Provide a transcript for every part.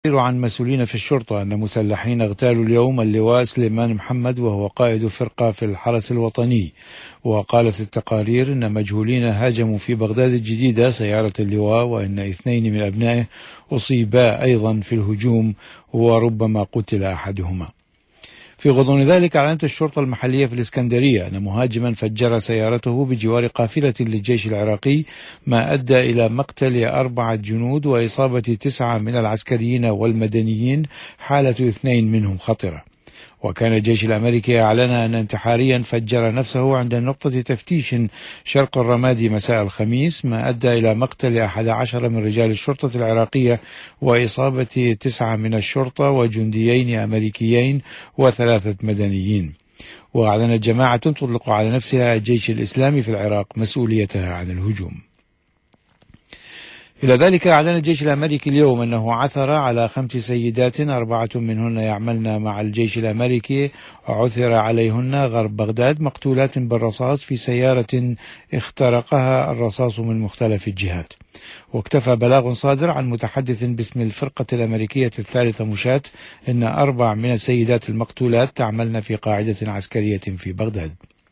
عن مسؤولين في الشرطة أن مسلحين اغتالوا اليوم اللواء سليمان محمد وهو قائد فرقة في الحرس الوطني. وقالت التقارير أن مجهولين هاجموا في بغداد الجديدة سيارة اللواء، وأن 2 من أبنائه أصيبا أيضا في الهجوم وربما قتل أحدهما. في غضون ذلك أعلنت الشرطة المحلية في الإسكندرية أن مهاجما فجر سيارته بجوار قافلة للجيش العراقي، ما أدى إلى مقتل 4 جنود وإصابة 9 من العسكريين والمدنيين، حالة 2 منهم خطرة. وكان الجيش الأمريكي أعلن أن انتحاريا فجر نفسه عند نقطة تفتيش شرق الرمادي مساء الخميس، ما أدى إلى مقتل 11 من رجال الشرطة العراقية وإصابة 9 من الشرطة وجنديين أمريكيين و3 مدنيين. وأعلنت جماعة تطلق على نفسها الجيش الإسلامي في العراق مسؤوليتها عن الهجوم. إلى ذلك أعلن الجيش الأمريكي اليوم أنه عثر على 5 سيدات 4 منهن يعملن مع الجيش الأمريكي، عثر عليهن غرب بغداد مقتولات بالرصاص في سيارة اخترقها الرصاص من مختلف الجهات. واكتفى بلاغ صادر عن متحدث باسم الفرقة الأمريكية الثالثة مشاة أن 4 من السيدات المقتولات تعملن في قاعدة عسكرية في بغداد.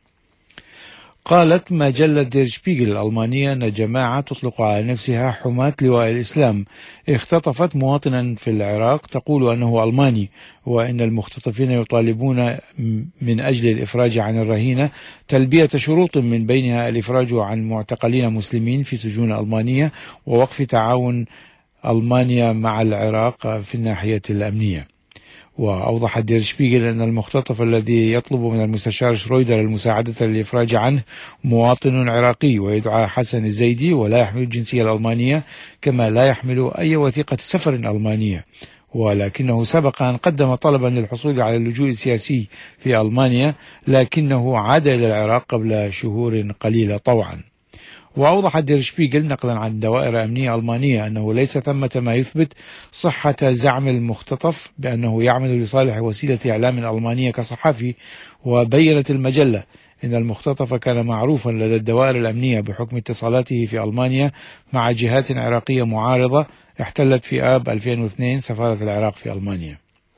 قالت مجلة دير شبيغل الألمانية أن جماعة تطلق على نفسها حماة لواء الإسلام اختطفت مواطنا في العراق تقول أنه ألماني، وأن المختطفين يطالبون من أجل الإفراج عن الرهينة تلبية شروط من بينها الإفراج عن معتقلين مسلمين في سجون ألمانية ووقف تعاون ألمانيا مع العراق في الناحية الأمنية. وأوضح دير شبيغل أن المختطف الذي يطلب من المستشار شرويدر المساعدة للإفراج عنه مواطن عراقي ويدعى حسن الزيدي، ولا يحمل الجنسية الألمانية، كما لا يحمل أي وثيقة سفر ألمانية، ولكنه سبق أن قدم طلبا للحصول على اللجوء السياسي في ألمانيا، لكنه عاد إلى العراق قبل شهور قليلة طوعا. وأوضح دير شبيغل نقلا عن دوائر أمنية ألمانية أنه ليس ثمة ما يثبت صحة زعم المختطف بأنه يعمل لصالح وسيلة إعلام ألمانية كصحفي. وبينت المجلة أن المختطف كان معروفا لدى الدوائر الأمنية بحكم اتصالاته في ألمانيا مع جهات عراقية معارضة احتلت في آب 2002 سفارة العراق في ألمانيا.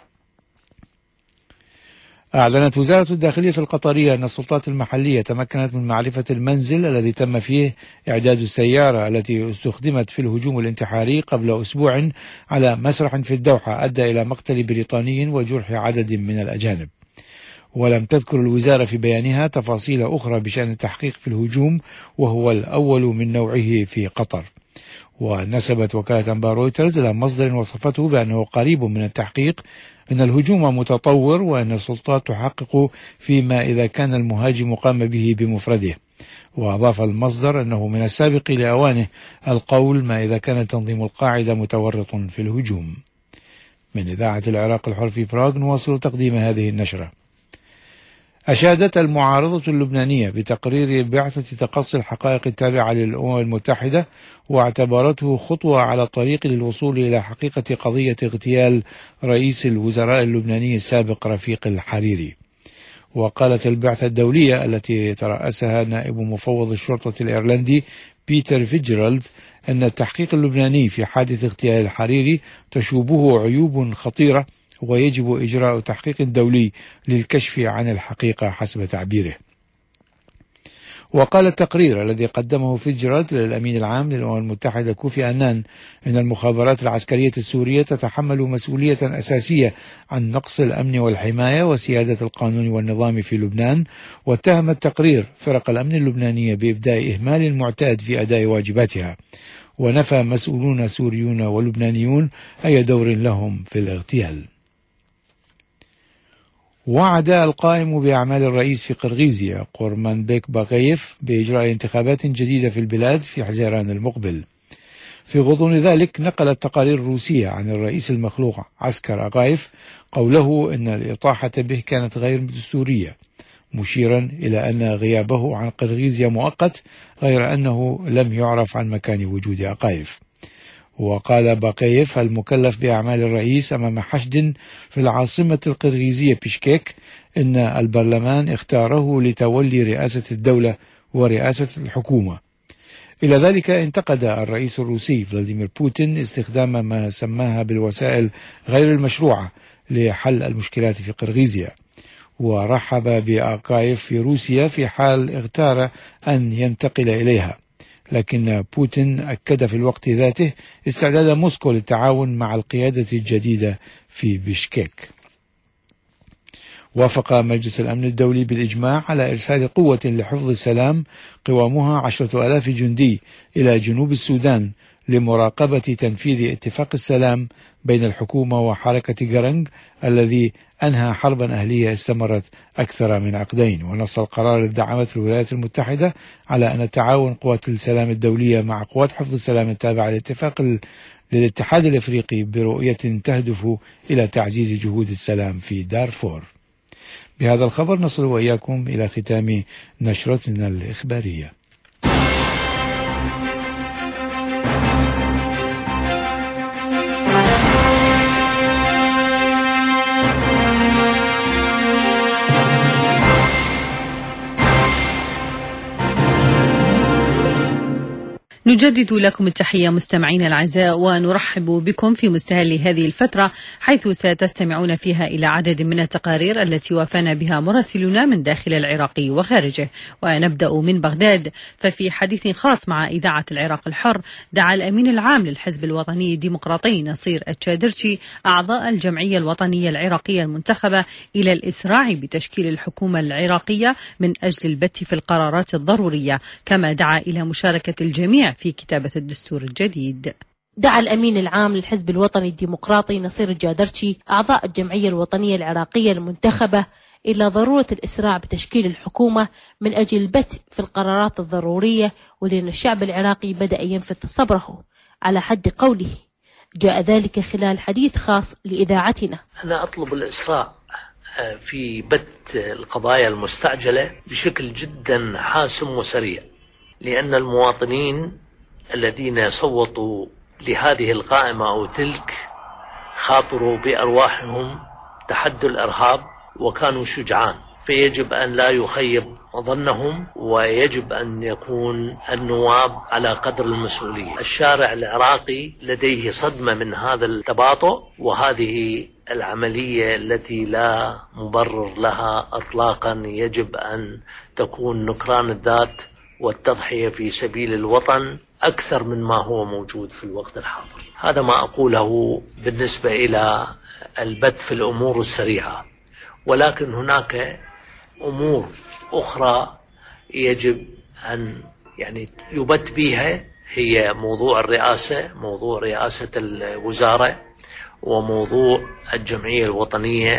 أعلنت وزارة الداخلية القطرية أن السلطات المحلية تمكنت من معرفة المنزل الذي تم فيه إعداد السيارة التي استخدمت في الهجوم الانتحاري قبل أسبوع على مسرح في الدوحة أدى إلى مقتل بريطاني وجرح عدد من الأجانب. ولم تذكر الوزارة في بيانها تفاصيل أخرى بشأن التحقيق في الهجوم، وهو الأول من نوعه في قطر. ونسبت وكالة أنباء رويترز إلى مصدر وصفته بأنه قريب من التحقيق أن الهجوم متطور، وأن السلطات تحقق فيما إذا كان المهاجم قام به بمفرده. وأضاف المصدر أنه من السابق لأوانه القول ما إذا كان تنظيم القاعدة متورط في الهجوم. من إذاعة العراق الحر في براغ نواصل تقديم هذه النشرة. أشادت المعارضة اللبنانية بتقرير بعثة تقصي الحقائق التابعة للأمم المتحدة، واعتبرته خطوة على الطريق للوصول إلى حقيقة قضية اغتيال رئيس الوزراء اللبناني السابق رفيق الحريري. وقالت البعثة الدولية التي ترأسها نائب مفوض الشرطة الإيرلندي بيتر فيتجرالد أن التحقيق اللبناني في حادث اغتيال الحريري تشوبه عيوب خطيرة، ويجب إجراء تحقيق دولي للكشف عن الحقيقة حسب تعبيره. وقال التقرير الذي قدمه فيتجرالد للأمين العام للأمم المتحدة كوفي أنان إن المخابرات العسكرية السورية تتحمل مسؤولية أساسية عن نقص الأمن والحماية وسيادة القانون والنظام في لبنان. واتهم التقرير فرق الأمن اللبنانية بإبداء إهمال معتاد في أداء واجباتها، ونفى مسؤولون سوريون ولبنانيون أي دور لهم في الاغتيال. وعد القائم بأعمال الرئيس في قرغيزيا قورمانبيك باغايف بإجراء انتخابات جديدة في البلاد في حزيران المقبل. في غضون ذلك نقلت تقارير روسية عن الرئيس المخلوع عسكر أغايف قوله إن الإطاحة به كانت غير دستورية، مشيرا إلى أن غيابه عن قرغيزيا مؤقت، غير أنه لم يعرف عن مكان وجود أغايف. وقال باقيف المكلف بأعمال الرئيس أمام حشد في العاصمة القرغيزية بيشكيك إن البرلمان اختاره لتولي رئاسة الدولة ورئاسة الحكومة. إلى ذلك انتقد الرئيس الروسي فلاديمير بوتين استخدام ما سماها بالوسائل غير المشروعة لحل المشكلات في قرغيزيا، ورحب بآركايف في روسيا في حال اختار أن ينتقل إليها. لكن بوتين أكد في الوقت ذاته استعداد موسكو للتعاون مع القيادة الجديدة في بشكيك. وافق مجلس الأمن الدولي بالإجماع على إرسال قوة لحفظ السلام قوامها 10,000 جندي إلى جنوب السودان لمراقبة تنفيذ اتفاق السلام بين الحكومة وحركة جرنج الذي أنهى حربا أهلية استمرت أكثر من عقدين. ونص القرار الذي دعمته الولايات المتحدة على أن تعاون قوات السلام الدولية مع قوات حفظ السلام التابعة للاتحاد الأفريقي برؤية تهدف إلى تعزيز جهود السلام في دارفور. بهذا الخبر نصل وإياكم إلى ختام نشرتنا الإخبارية. نجدد لكم التحية مستمعين الأعزاء، ونرحب بكم في مستهل هذه الفترة، حيث ستستمعون فيها إلى عدد من التقارير التي وافانا بها مراسلنا من داخل العراق وخارجه. ونبدأ من بغداد، ففي حديث خاص مع إذاعة العراق الحر دعا الأمين العام للحزب الوطني الديمقراطي نصير التشادرشي أعضاء الجمعية الوطنية العراقية المنتخبة إلى الإسراع بتشكيل الحكومة العراقية من أجل البت في القرارات الضرورية، كما دعا إلى مشاركة الجميع في كتابة الدستور الجديد. دعا الأمين العام للحزب الوطني الديمقراطي نصير الجادرشي أعضاء الجمعية الوطنية العراقية المنتخبة إلى ضرورة الإسراع بتشكيل الحكومة من أجل البت في القرارات الضرورية، ولأن الشعب العراقي بدأ ينفذ صبره على حد قوله. جاء ذلك خلال حديث خاص لإذاعتنا. أنا أطلب الإسراع في بت القضايا المستعجلة بشكل جدا حاسم وسريع، لأن المواطنين الذين صوتوا لهذه القائمة أو تلك خاطروا بأرواحهم تحدوا الإرهاب وكانوا شجعان، فيجب أن لا يخيب ظنهم، ويجب أن يكون النواب على قدر المسؤولية. الشارع العراقي لديه صدمة من هذا التباطؤ وهذه العملية التي لا مبرر لها إطلاقا. يجب أن تكون نكران الذات والتضحية في سبيل الوطن أكثر من ما هو موجود في الوقت الحاضر. هذا ما أقوله بالنسبة إلى البت في الأمور السريعة، ولكن هناك أمور أخرى يجب أن يبت بها، هي موضوع الرئاسة، موضوع رئاسة الوزارة، وموضوع الجمعية الوطنية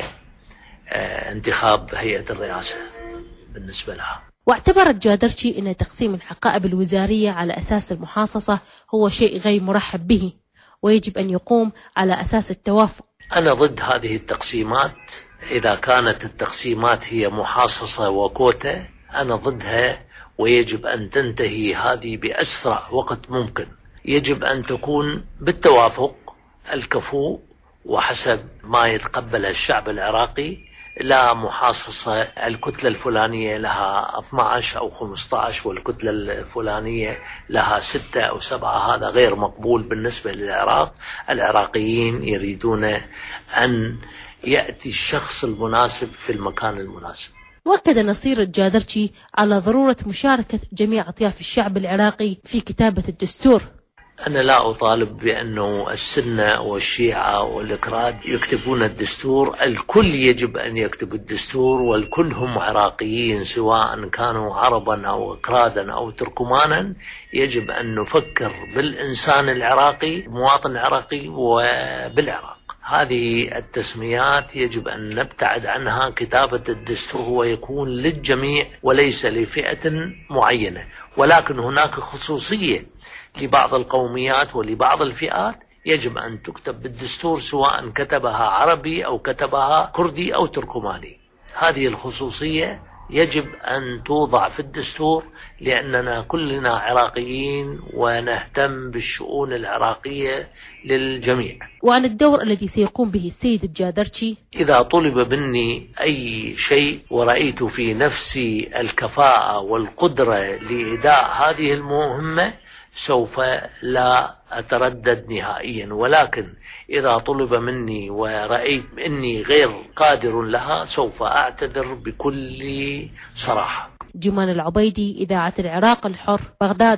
انتخاب هيئة الرئاسة بالنسبة لها. واعتبر الجادرشي أن تقسيم الحقائب الوزارية على أساس المحاصصة هو شيء غير مرحب به، ويجب أن يقوم على أساس التوافق. أنا ضد هذه التقسيمات. إذا كانت التقسيمات هي محاصصة وكوتا أنا ضدها، ويجب أن تنتهي هذه بأسرع وقت ممكن. يجب أن تكون بالتوافق الكفؤ وحسب ما يتقبله الشعب العراقي، لا محاصصة الكتلة الفلانية لها 12 أو 15 والكتلة الفلانية لها 6 أو 7. هذا غير مقبول بالنسبة للعراق. العراقيين يريدون أن يأتي الشخص المناسب في المكان المناسب. وأكد نصير الجادرشي على ضرورة مشاركة جميع أطياف الشعب العراقي في كتابة الدستور. أنا لا أطالب بأنه السنة والشيعة والإكراد يكتبون الدستور. الكل يجب أن يكتب الدستور، والكل هم عراقيين سواء كانوا عربا أو إكرادا أو تركمانا. يجب أن نفكر بالإنسان العراقي، المواطن العراقي، وبالعراق. هذه التسميات يجب أن نبتعد عنها. كتابة الدستور هو يكون للجميع وليس لفئة معينة، ولكن هناك خصوصية لبعض القوميات ولبعض الفئات يجب أن تكتب بالدستور، سواء كتبها عربي أو كتبها كردي أو تركماني. هذه الخصوصية يجب أن توضع في الدستور، لأننا كلنا عراقيين ونهتم بالشؤون العراقية للجميع. وعن الدور الذي سيقوم به السيد الجادرشي، إذا طلب مني أي شيء ورأيت في نفسي الكفاءة والقدرة لإداء هذه المهمة سوف لا أتردد نهائيا، ولكن إذا طلب مني ورأيت أني غير قادر لها سوف أعتذر بكل صراحة. جمان العبيدي، إذاعة العراق الحر، بغداد.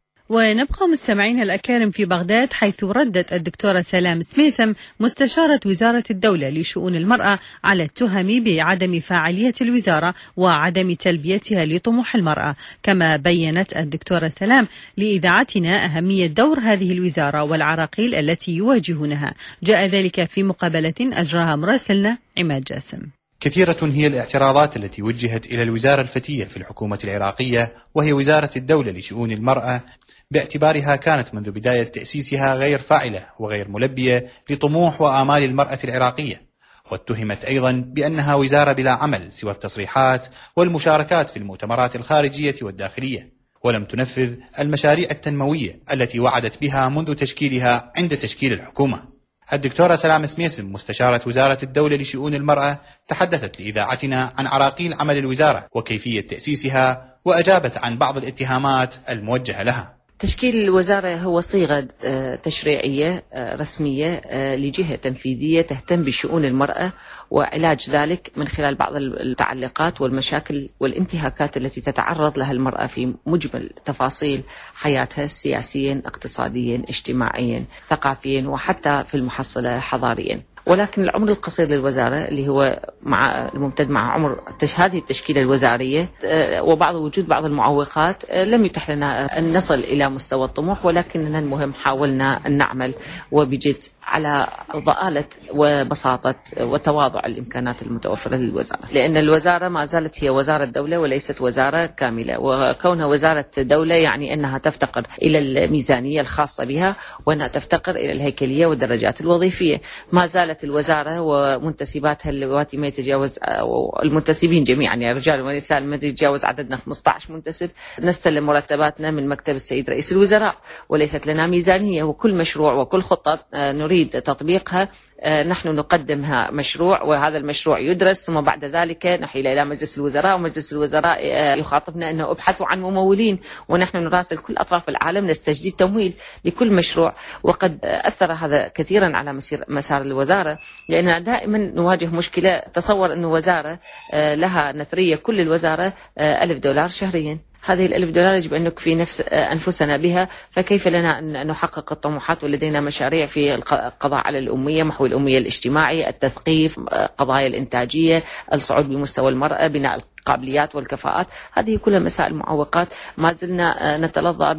ونبقى مستمعين الأكارم في بغداد، حيث ردت الدكتورة سلام سميسم مستشارة وزارة الدولة لشؤون المرأة على التهم بعدم فاعلية الوزارة وعدم تلبيتها لطموح المرأة. كما بيّنت الدكتورة سلام لإذاعتنا أهمية دور هذه الوزارة والعراقيل التي يواجهونها. جاء ذلك في مقابلة أجراها مراسلنا عماد جاسم. كثيرة هي الاعتراضات التي وجهت إلى الوزارة الفتية في الحكومة العراقية، وهي وزارة الدولة لشؤون المرأة، باعتبارها كانت منذ بداية تأسيسها غير فاعلة وغير ملبية لطموح وآمال المرأة العراقية. واتهمت أيضا بأنها وزارة بلا عمل سوى التصريحات والمشاركات في المؤتمرات الخارجية والداخلية، ولم تنفذ المشاريع التنموية التي وعدت بها منذ تشكيلها عند تشكيل الحكومة. الدكتورة سلام سميسم مستشارة وزارة الدولة لشؤون المرأة تحدثت لإذاعتنا عن عراقيل عمل الوزارة وكيفية تأسيسها، وأجابت عن بعض الاتهامات الموجهة لها. تشكيل الوزارة هو صيغة تشريعية رسمية لجهة تنفيذية تهتم بشؤون المرأة وعلاج ذلك من خلال بعض المتعلقات والمشاكل والانتهاكات التي تتعرض لها المرأة في مجمل تفاصيل حياتها سياسيا، اقتصاديا، اجتماعيا، ثقافيا، وحتى في المحصلة حضاريا. ولكن العمر القصير للوزارة اللي هو الممتد مع عمر هذه التشكيلة الوزارية وبعض وجود بعض المعوقات لم يتح لنا أن نصل إلى مستوى الطموح، ولكننا المهم حاولنا أن نعمل وبجد على ضآلة وبساطة وتواضع الإمكانات المتوفرة للوزارة، لأن الوزارة ما زالت هي وزارة دولة وليست وزارة كاملة، وكونها وزارة دولة يعني أنها تفتقر إلى الميزانية الخاصة بها وأنها تفتقر إلى الهيكلية والدرجات الوظيفية. ما زالت الوزارة ومنتسباتها اللواتي ما يتجاوز، المنتسبين جميعا يعني رجال ونساء ما يتجاوز عددنا 15 منتسب، نستلم مرتباتنا من مكتب السيد رئيس الوزراء، وليست لنا ميزانية، وكل مشروع وكل خطة نريد تطبيقها نحن نقدمها مشروع، وهذا المشروع يدرس ثم بعد ذلك نحيل إلى مجلس الوزراء، ومجلس الوزراء يخاطبنا أنه ابحثوا عن ممولين، ونحن نراسل كل أطراف العالم نستجدي تمويل لكل مشروع. وقد أثر هذا كثيرا على مسار الوزارة، لأننا دائما نواجه مشكلة. تصور أن وزارة لها نثرية كل الوزارة $1000 شهريا، هذه $1000 يجب أن نكفي أنفسنا بها، فكيف لنا أن نحقق الطموحات ولدينا مشاريع في القضاء على الأمية، محو الأمية الاجتماعي، التثقيف، قضايا الإنتاجية، الصعود بمستوى المرأة، بناء القابليات والكفاءات. هذه كلها مسائل معوقات ما زلنا نتلظى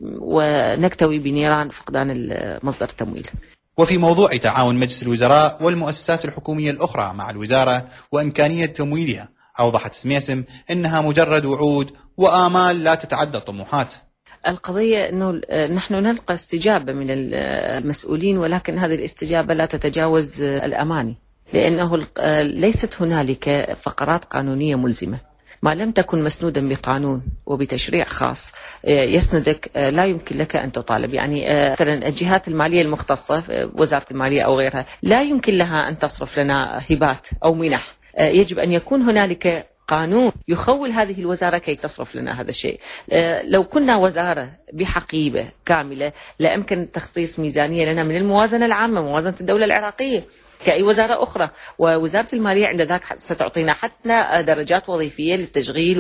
ونكتوي بنيران فقدان مصدر التمويل. وفي موضوع تعاون مجلس الوزراء والمؤسسات الحكومية الأخرى مع الوزارة وإمكانية تمويلها، أوضحت سميسم أنها مجرد وعود وآمال لا تتعدى الطموحات. القضية أنه نحن نلقى استجابة من المسؤولين، ولكن هذه الاستجابة لا تتجاوز الأماني، لأنه ليست هنالك فقرات قانونية ملزمة. ما لم تكن مسنودا بقانون وبتشريع خاص يسندك لا يمكن لك أن تطالب. يعني مثلا الجهات المالية المختصة، وزارة المالية أو غيرها، لا يمكن لها أن تصرف لنا هبات أو منح. يجب أن يكون هنالك قانون يخول هذه الوزارة كي تصرف لنا هذا الشيء. لو كنا وزارة بحقيبة كاملة لأمكن تخصيص ميزانية لنا من الموازنة العامة، موازنة الدولة العراقية كأي وزارة أخرى، ووزارة المالية عند ذاك ستعطينا حتى درجات وظيفية للتشغيل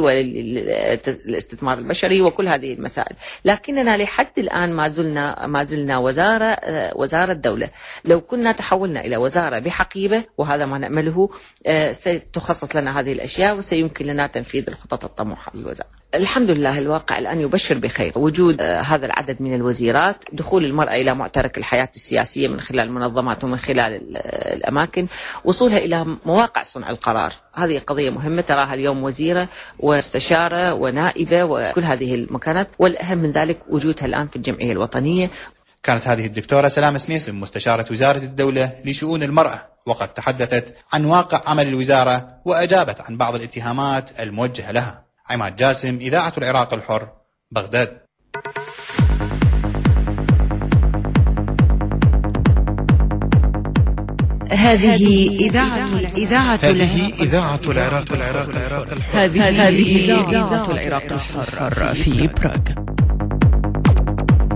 والاستثمار البشري وكل هذه المسائل. لكننا لحد الآن ما زلنا وزارة دولة. لو كنا تحولنا إلى وزارة بحقيبة، وهذا ما نأمله، ستخصص لنا هذه الأشياء وسيمكن لنا تنفيذ الخطط الطموحة للوزارة. الحمد لله الواقع الآن يبشر بخير. وجود هذا العدد من الوزيرات، دخول المرأة إلى معترك الحياة السياسية من خلال المنظمات ومن خلال الأماكن، وصولها إلى مواقع صنع القرار، هذه قضية مهمة تراها اليوم وزيرة ومستشارة ونائبة وكل هذه المكانات، والأهم من ذلك وجودها الآن في الجمعية الوطنية. كانت هذه الدكتورة سلام سميسم مستشارة وزارة الدولة لشؤون المرأة، وقد تحدثت عن واقع عمل الوزارة وأجابت عن بعض الاتهامات الموجهة لها. عماد جاسم، إذاعة العراق الحر، بغداد. هذه إذاعة العراق الحر. هذه إذاعة العراق الحر في براغ.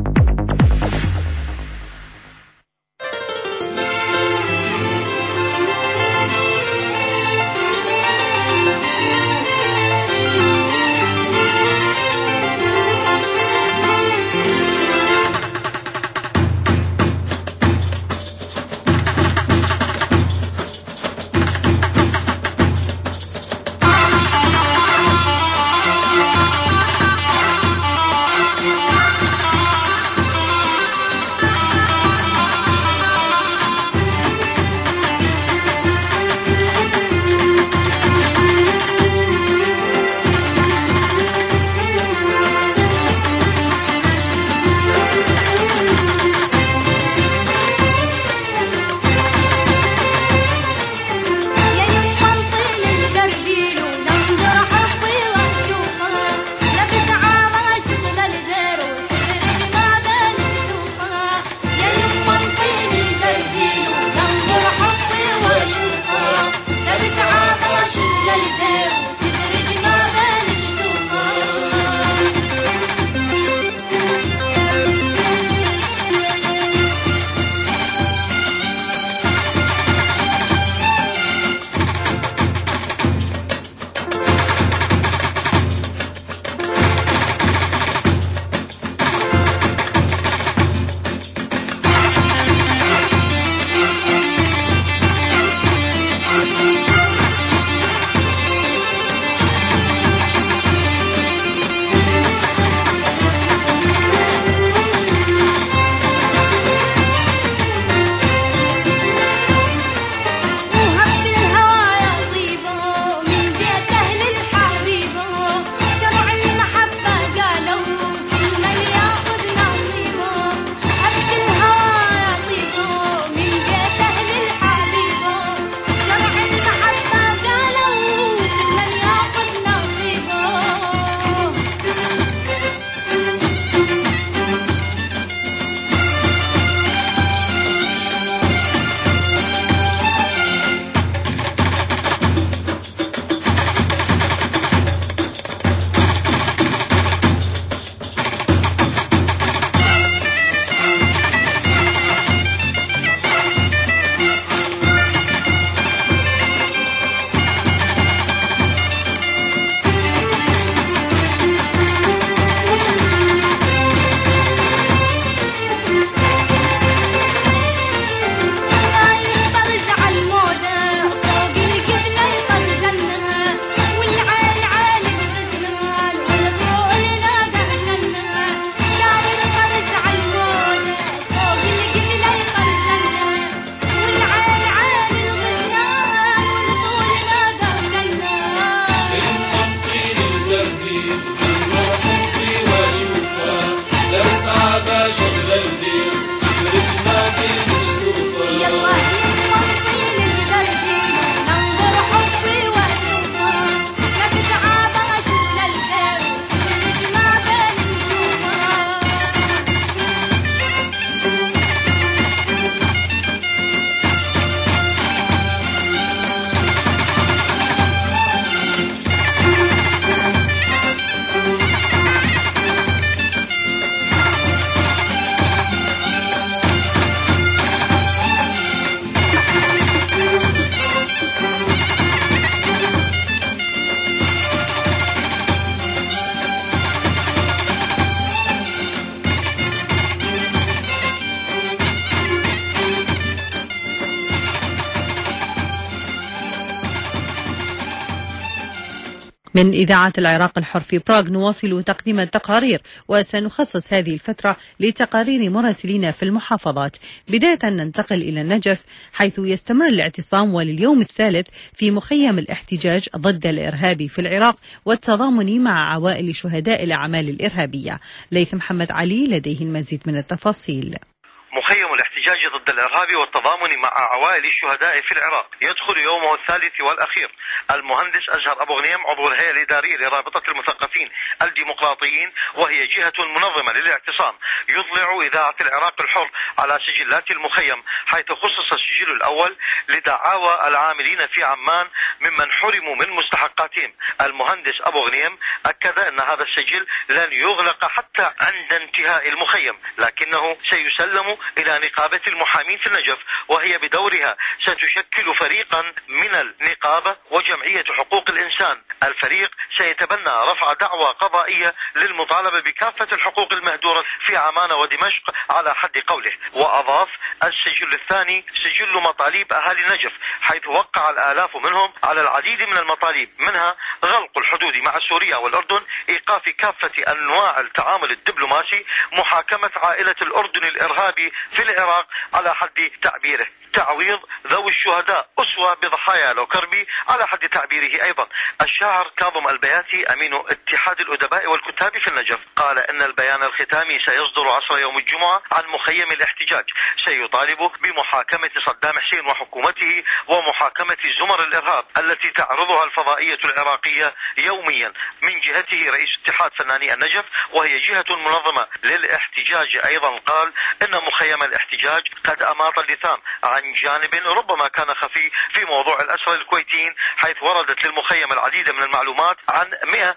من إذاعة العراق الحر في براغ نواصل تقديم التقارير، وسنخصص هذه الفترة لتقارير مراسلين في المحافظات. بداية ننتقل إلى النجف، حيث يستمر الاعتصام ولليوم الثالث في مخيم الاحتجاج ضد الإرهاب في العراق والتضامن مع عوائل شهداء الأعمال الإرهابية. ليث محمد علي لديه المزيد من التفاصيل. مخيم الاحتجاج ضد الإرهاب والتضامن مع عوائل الشهداء في العراق يدخل يومه الثالث والأخير. المهندس أزهر أبو غنيم عضو الهيئة الإدارية لرابطة المثقفين الديمقراطيين وهي جهة منظمة للاعتصام يضلع إذاعة العراق الحر على سجلات المخيم، حيث خصص السجل الأول لدعاوى العاملين في عمان ممن حرموا من مستحقاتهم. المهندس أبو غنيم أكد أن هذا السجل لن يغلق حتى عند انتهاء المخيم، لكنه سيسلم إلى نقابة المحامين في النجف، وهي بدورها ستشكل فريقا من النقابة وجمعية حقوق الإنسان. الفريق سيتبنى رفع دعوى قضائية للمطالبة بكافة الحقوق المهدورة في عمان ودمشق على حد قوله. وأضاف السجل الثاني سجل مطالب أهالي النجف، حيث وقع الآلاف منهم على العديد من المطالب، منها غلق الحدود مع سوريا والأردن، إيقاف كافة أنواع التعامل الدبلوماسي، محاكمة عائلة الأردن الإرهابي في العراق على حد تعبيره، تعويض ذوي الشهداء أسوة بضحايا لوكربي على حد تعبيره أيضا. الشاعر كاظم البياتي أمين اتحاد الأدباء والكتاب في النجف قال إن البيان الختامي سيصدر عصر يوم الجمعة عن مخيم الاحتجاج، سيطالب بمحاكمة صدام حسين وحكومته ومحاكمة زمر الإرهاب التي تعرضها الفضائية العراقية يوميا. من جهته رئيس اتحاد فناني النجف وهي جهة منظمة للاحتجاج أيضا قال إن مخيم الاحتجاج قد أماط اللثام عن جانب ربما كان خفي في موضوع الأسرى الكويتيين، حيث وردت للمخيم العديد من المعلومات عن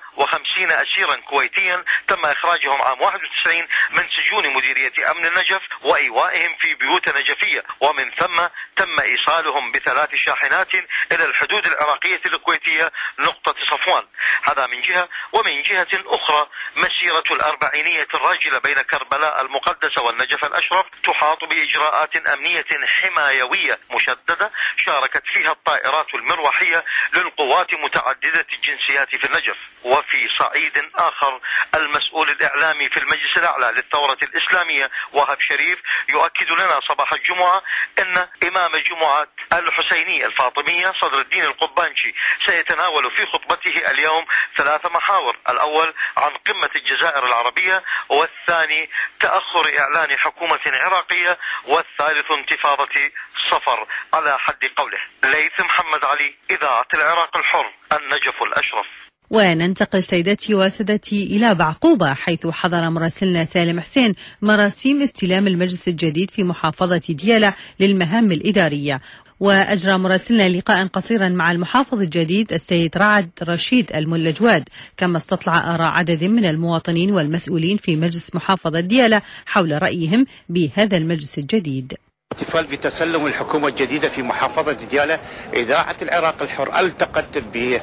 150 أسيرا كويتيا تم إخراجهم عام 91 من سجون مديرية أمن النجف وإيوائهم في بيوت نجفية، ومن ثم تم إيصالهم ب3 شاحنات إلى الحدود العراقية الكويتية نقطة صفوان. هذا من جهة، ومن جهة أخرى مسيرة الأربعينية الراجلة بين كربلاء المقدسة والنجف الأشرف تحاط بإجراءات أمنية حمايوية مشددة شاركت فيها الطائرات المروحية للقوات متعددة الجنسيات في النجف. وفي صعيد آخر، المسؤول الإعلامي في المجلس الأعلى للثورة الإسلامية وهب شريف يؤكد لنا صباح الجمعة أن إمام جمعة الحسينية الفاطمية صدر الدين القبانشي سيتناول في خطبته اليوم 3 محاور: الأول عن قمة الجزائر العربية، والثاني تأخر إعلان حكومة عراقية، والثالث انتفاضة صفر على حد قوله. ليث محمد علي، إذاعة العراق الحر، النجف الأشرف. وننتقل سيدتي وسادتي إلى بعقوبة، حيث حضر مراسلنا سالم حسين مراسيم استلام المجلس الجديد في محافظة ديالى للمهام الإدارية. وأجرى مراسلنا لقاء قصيرا مع المحافظ الجديد السيد رعد رشيد الملجواد، كما استطلع آراء عدد من المواطنين والمسؤولين في مجلس محافظة ديالى حول رأيهم بهذا المجلس الجديد. احتفال بتسلم الحكومة الجديدة في محافظة ديالى، إذاعة العراق الحر التقت به.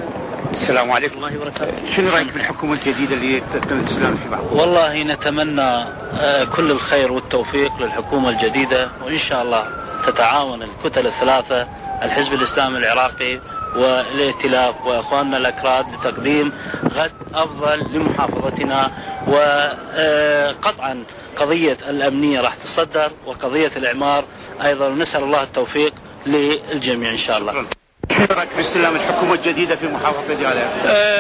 السلام عليكم. الله وبركاته. شنو رأيك بالحكومة الجديدة اللي تم الاستلام في بعض؟ والله نتمنى كل الخير والتوفيق للحكومة الجديدة، وإن شاء الله تتعاون الكتل الثلاثة، الحزب الإسلامي العراقي والائتلاف وإخواننا الأكراد لتقديم غد أفضل لمحافظتنا. وقطعا قضية الأمنية راح تصدر، وقضية الإعمار أيضا، ونسأل الله التوفيق للجميع إن شاء الله. رأيك باستلام الحكومة الجديدة في محافظة ديالى؟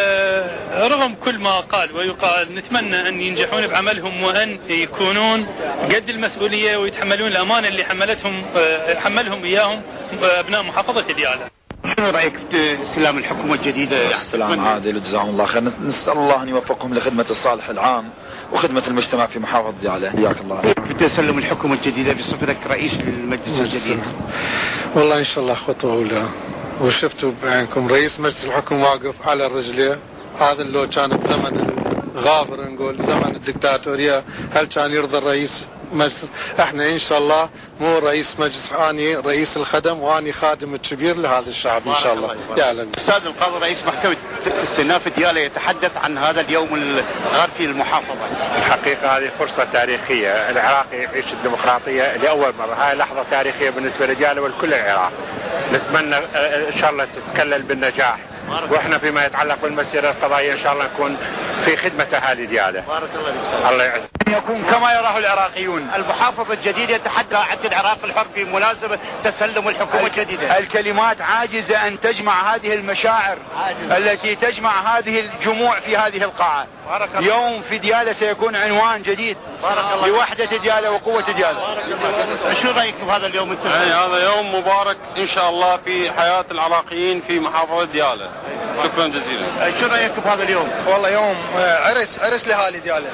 رغم كل ما قال ويقال، نتمنى أن ينجحون بعملهم وأن يكونون قد المسؤولية ويتحملون الأمانة اللي حملهم إياهم أبناء محافظة ديالى. شنو رأيك باستلام الحكومة الجديدة؟ استلام عادل وجزاهم الله خير، نسأل الله أن يوفقهم لخدمة الصالح العام وخدمة المجتمع في محافظة ديالى. حياك الله. بتسلم الحكومة الجديدة بصفتك رئيس المجلس الجديد. والله إن شاء الله خطوة أولى، وشفتوا بعينكم رئيس مجلس الحكومة واقف على الرجلين. هذا لو كانت زمن الغابر نقول زمن الدكتاتورية، هل كان يرضى الرئيس مجلس؟ احنا ان شاء الله مو رئيس مجلس، اني رئيس الخدم واني خادم كبير لهذا الشعب ان شاء الله. يعلم. استاذ القاضي رئيس محكمة استئناف ديالى يتحدث عن هذا اليوم الغار في المحافظة. الحقيقة هذه فرصة تاريخية، العراق يعيش الديمقراطية لأول مرة، هاي لحظة تاريخية بالنسبة لديالى ولكل العراق. نتمنى ان شاء الله تتكلل بالنجاح واحنا فيما يتعلق بالمسيرة القضائية ان شاء الله نكون في خدمة اهالي ديالى. بارك الله فيك. الله يعز. يكون كما يراه العراقيون. المحافظة الجديدة يتحدى عهد العراق الحر في مناسبة تسلم الحكومة الجديدة. الكلمات عاجزة أن تجمع هذه المشاعر التي تجمع هذه الجموع في هذه القاعة. يوم في ديالى سيكون عنوان جديد لوحدة ديالى وقوة ديالى. شو رأيك بهذا اليوم؟ هذا يوم مبارك إن شاء الله في حياة العراقيين في محافظة ديالى. شكرا جزيلا. شو رأيك بهذا اليوم؟ والله يوم عرس لأهالي ديالى.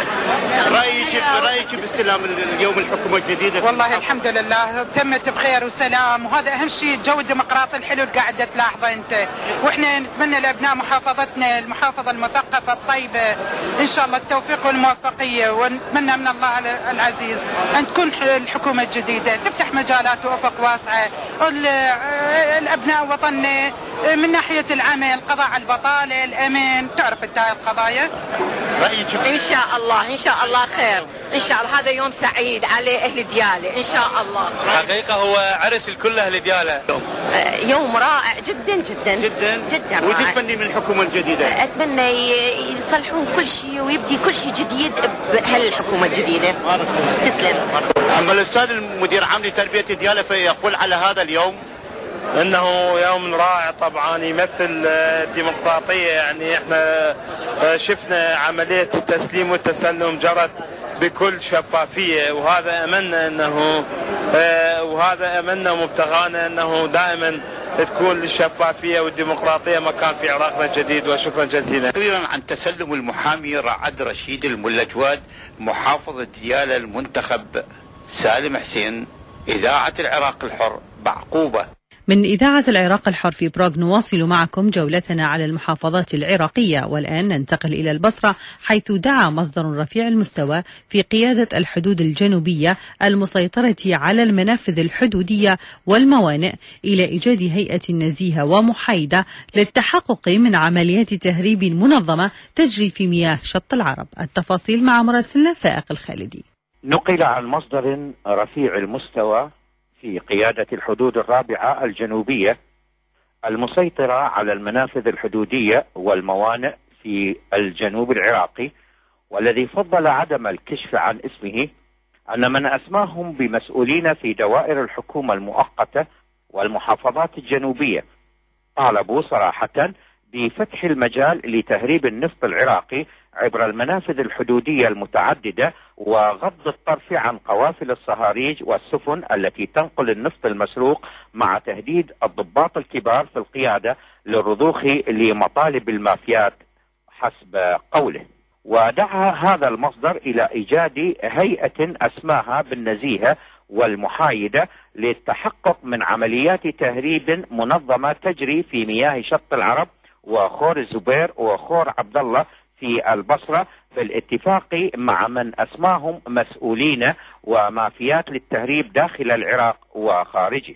رأيك باستلام اليوم الحكومة الجديدة؟ والله الحمد لله تمت بخير وسلام، وهذا أهم شيء الجو الديمقراطي الحلو اللي قاعدة تلاحظه أنت، وإحنا نتمنى لأبناء محافظتنا المحافظة المثقفة الطيبة إن شاء الله التوفيق والموفقية، ونتمنى من الله العزيز أن تكون الحكومة الجديدة تفتح مجالات وأفق واسعة الأبناء وطننا من ناحية العمل، القضاء على البطالة، الأمن، تعرف انت القضايا. رأيك؟ إن شاء الله إن شاء الله خير إن شاء الله. هذا يوم سعيد على أهل ديالى إن شاء الله. حقيقة هو عرس الكل أهل ديالى. يوم رائع جدا جدا جدا جدا. وتتمني من الحكومة الجديدة؟ أتمنى يصلحون كل شيء ويبدي كل شيء جديد بهالحكومة الجديدة. تسلم. أما الأستاذ المدير عام لتربية ديالى فيقول على هذا اليوم انه يوم رائع طبعا يمثل الديمقراطية. يعني احنا شفنا عملية التسليم والتسلم جرت بكل شفافية، وهذا املنا ومبتغانا انه دائما تكون الشفافية والديمقراطية مكان في عراقنا الجديد. وشكرا جزيلا. تقريبا عن تسلم المحامي رعد رشيد الملجواد محافظة ديالى المنتخب سالم حسين، إذاعة العراق الحر بعقوبة. من إذاعة العراق الحر في براغ نواصل معكم جولتنا على المحافظات العراقية، والآن ننتقل إلى البصرة، حيث دعا مصدر رفيع المستوى في قيادة الحدود الجنوبية المسيطرة على المنافذ الحدودية والموانئ إلى إيجاد هيئة نزيهة ومحايدة للتحقق من عمليات تهريب منظمة تجري في مياه شط العرب. التفاصيل مع مراسلنا فائق الخالدي. نقل عن مصدر رفيع المستوى في قيادة الحدود الرابعة الجنوبية المسيطرة على المنافذ الحدودية والموانئ في الجنوب العراقي، والذي فضل عدم الكشف عن اسمه، أن من أسماهم بمسؤولين في دوائر الحكومة المؤقتة والمحافظات الجنوبية طالبوا صراحة بفتح المجال لتهريب النفط العراقي عبر المنافذ الحدودية المتعددة وغض الطرف عن قوافل الصهاريج والسفن التي تنقل النفط المسروق، مع تهديد الضباط الكبار في القيادة للرضوخ لمطالب المافيات حسب قوله. ودعا هذا المصدر إلى إيجاد هيئة أسماها بالنزيهة والمحايدة للتحقق من عمليات تهريب منظمة تجري في مياه شط العرب وخور الزبير وخور عبد الله في البصرة، بالاتفاق مع من أسماهم مسؤولين ومافيات للتهريب داخل العراق وخارجه.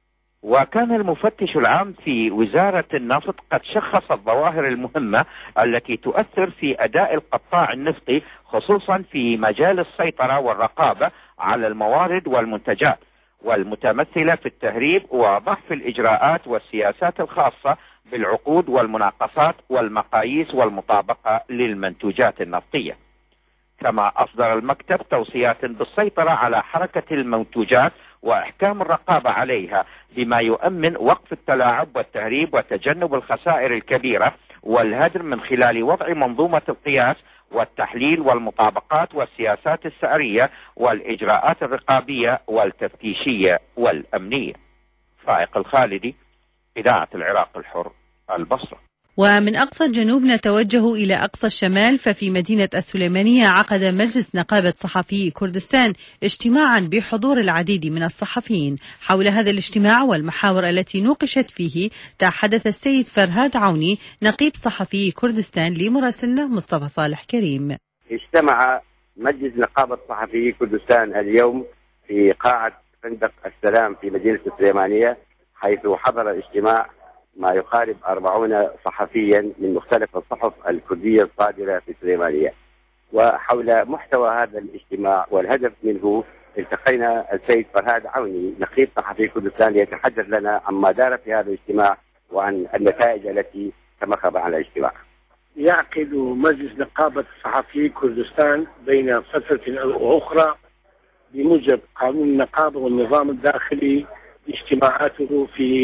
وكان المفتش العام في وزارة النفط قد شخص الظواهر المهمة التي تؤثر في أداء القطاع النفطي، خصوصا في مجال السيطرة والرقابة على الموارد والمنتجات، والمتمثلة في التهريب وضعف الإجراءات والسياسات الخاصة بالعقود والمناقصات والمقاييس والمطابقة للمنتوجات النفطية. كما أصدر المكتب توصيات بالسيطرة على حركة المنتوجات وإحكام الرقابة عليها، بما يؤمن وقف التلاعب والتهريب وتجنب الخسائر الكبيرة والهدر من خلال وضع منظومة القياس والتحليل والمطابقات والسياسات السعرية والإجراءات الرقابية والتفتيشية والأمنية. فائق الخالدي، إذاعة العراق الحر، البصرة. ومن أقصى الجنوب نتوجه إلى أقصى الشمال، ففي مدينة السليمانية عقد مجلس نقابة صحفي كردستان اجتماعا بحضور العديد من الصحفيين. حول هذا الاجتماع والمحاور التي نوقشت فيه تحدث السيد فرهاد عوني نقيب صحفي كردستان لمراسلنا مصطفى صالح كريم. اجتمع مجلس نقابة صحفي كردستان اليوم في قاعة فندق السلام في مدينة السليمانية، حيث حضر الاجتماع ما يقارب 40 صحفيا من مختلف الصحف الكردية الصادرة في السليمانية. وحول محتوى هذا الاجتماع والهدف منه التقينا السيد فرهاد عوني نقيب صحفي كردستان ليتحدث لنا عما دار في هذا الاجتماع وعن النتائج التي تمخض على الاجتماع. يعقد مجلس نقابة صحفي كردستان بين فترة وأخرى بموجب قانون النقابة والنظام الداخلي اجتماعاته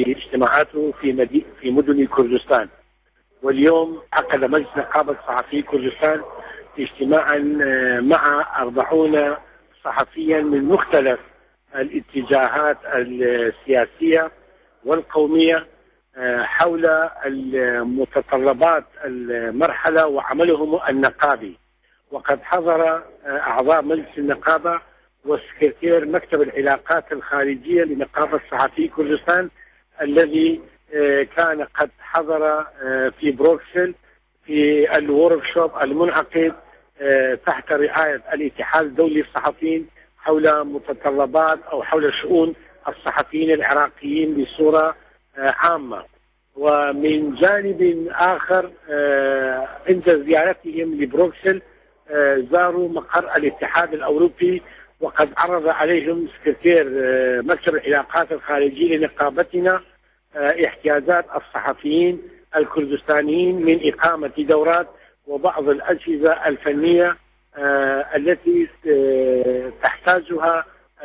في مدن كردستان. واليوم عقد مجلس نقابة صحفي كردستان اجتماعا مع 40 صحفيا من مختلف الاتجاهات السياسية والقومية حول متطلبات المرحلة وعملهم النقابي. وقد حضر أعضاء مجلس النقابة وسكرتير مكتب العلاقات الخارجية لنقابة صحفي كردستان الذي كان قد حضر في بروكسل في الوركشوب المنعقد تحت رعاية الاتحاد الدولي للصحفيين حول متطلبات أو حول شؤون الصحفيين العراقيين بصورة عامة. ومن جانب آخر عند زيارتهم لبروكسل زاروا مقر الاتحاد الأوروبي، وقد عرض عليهم سكرتير مكتب العلاقات الخارجية لنقابتنا احتياجات الصحفيين الكردستانيين من إقامة دورات وبعض الأجهزة الفنية التي تحتاجها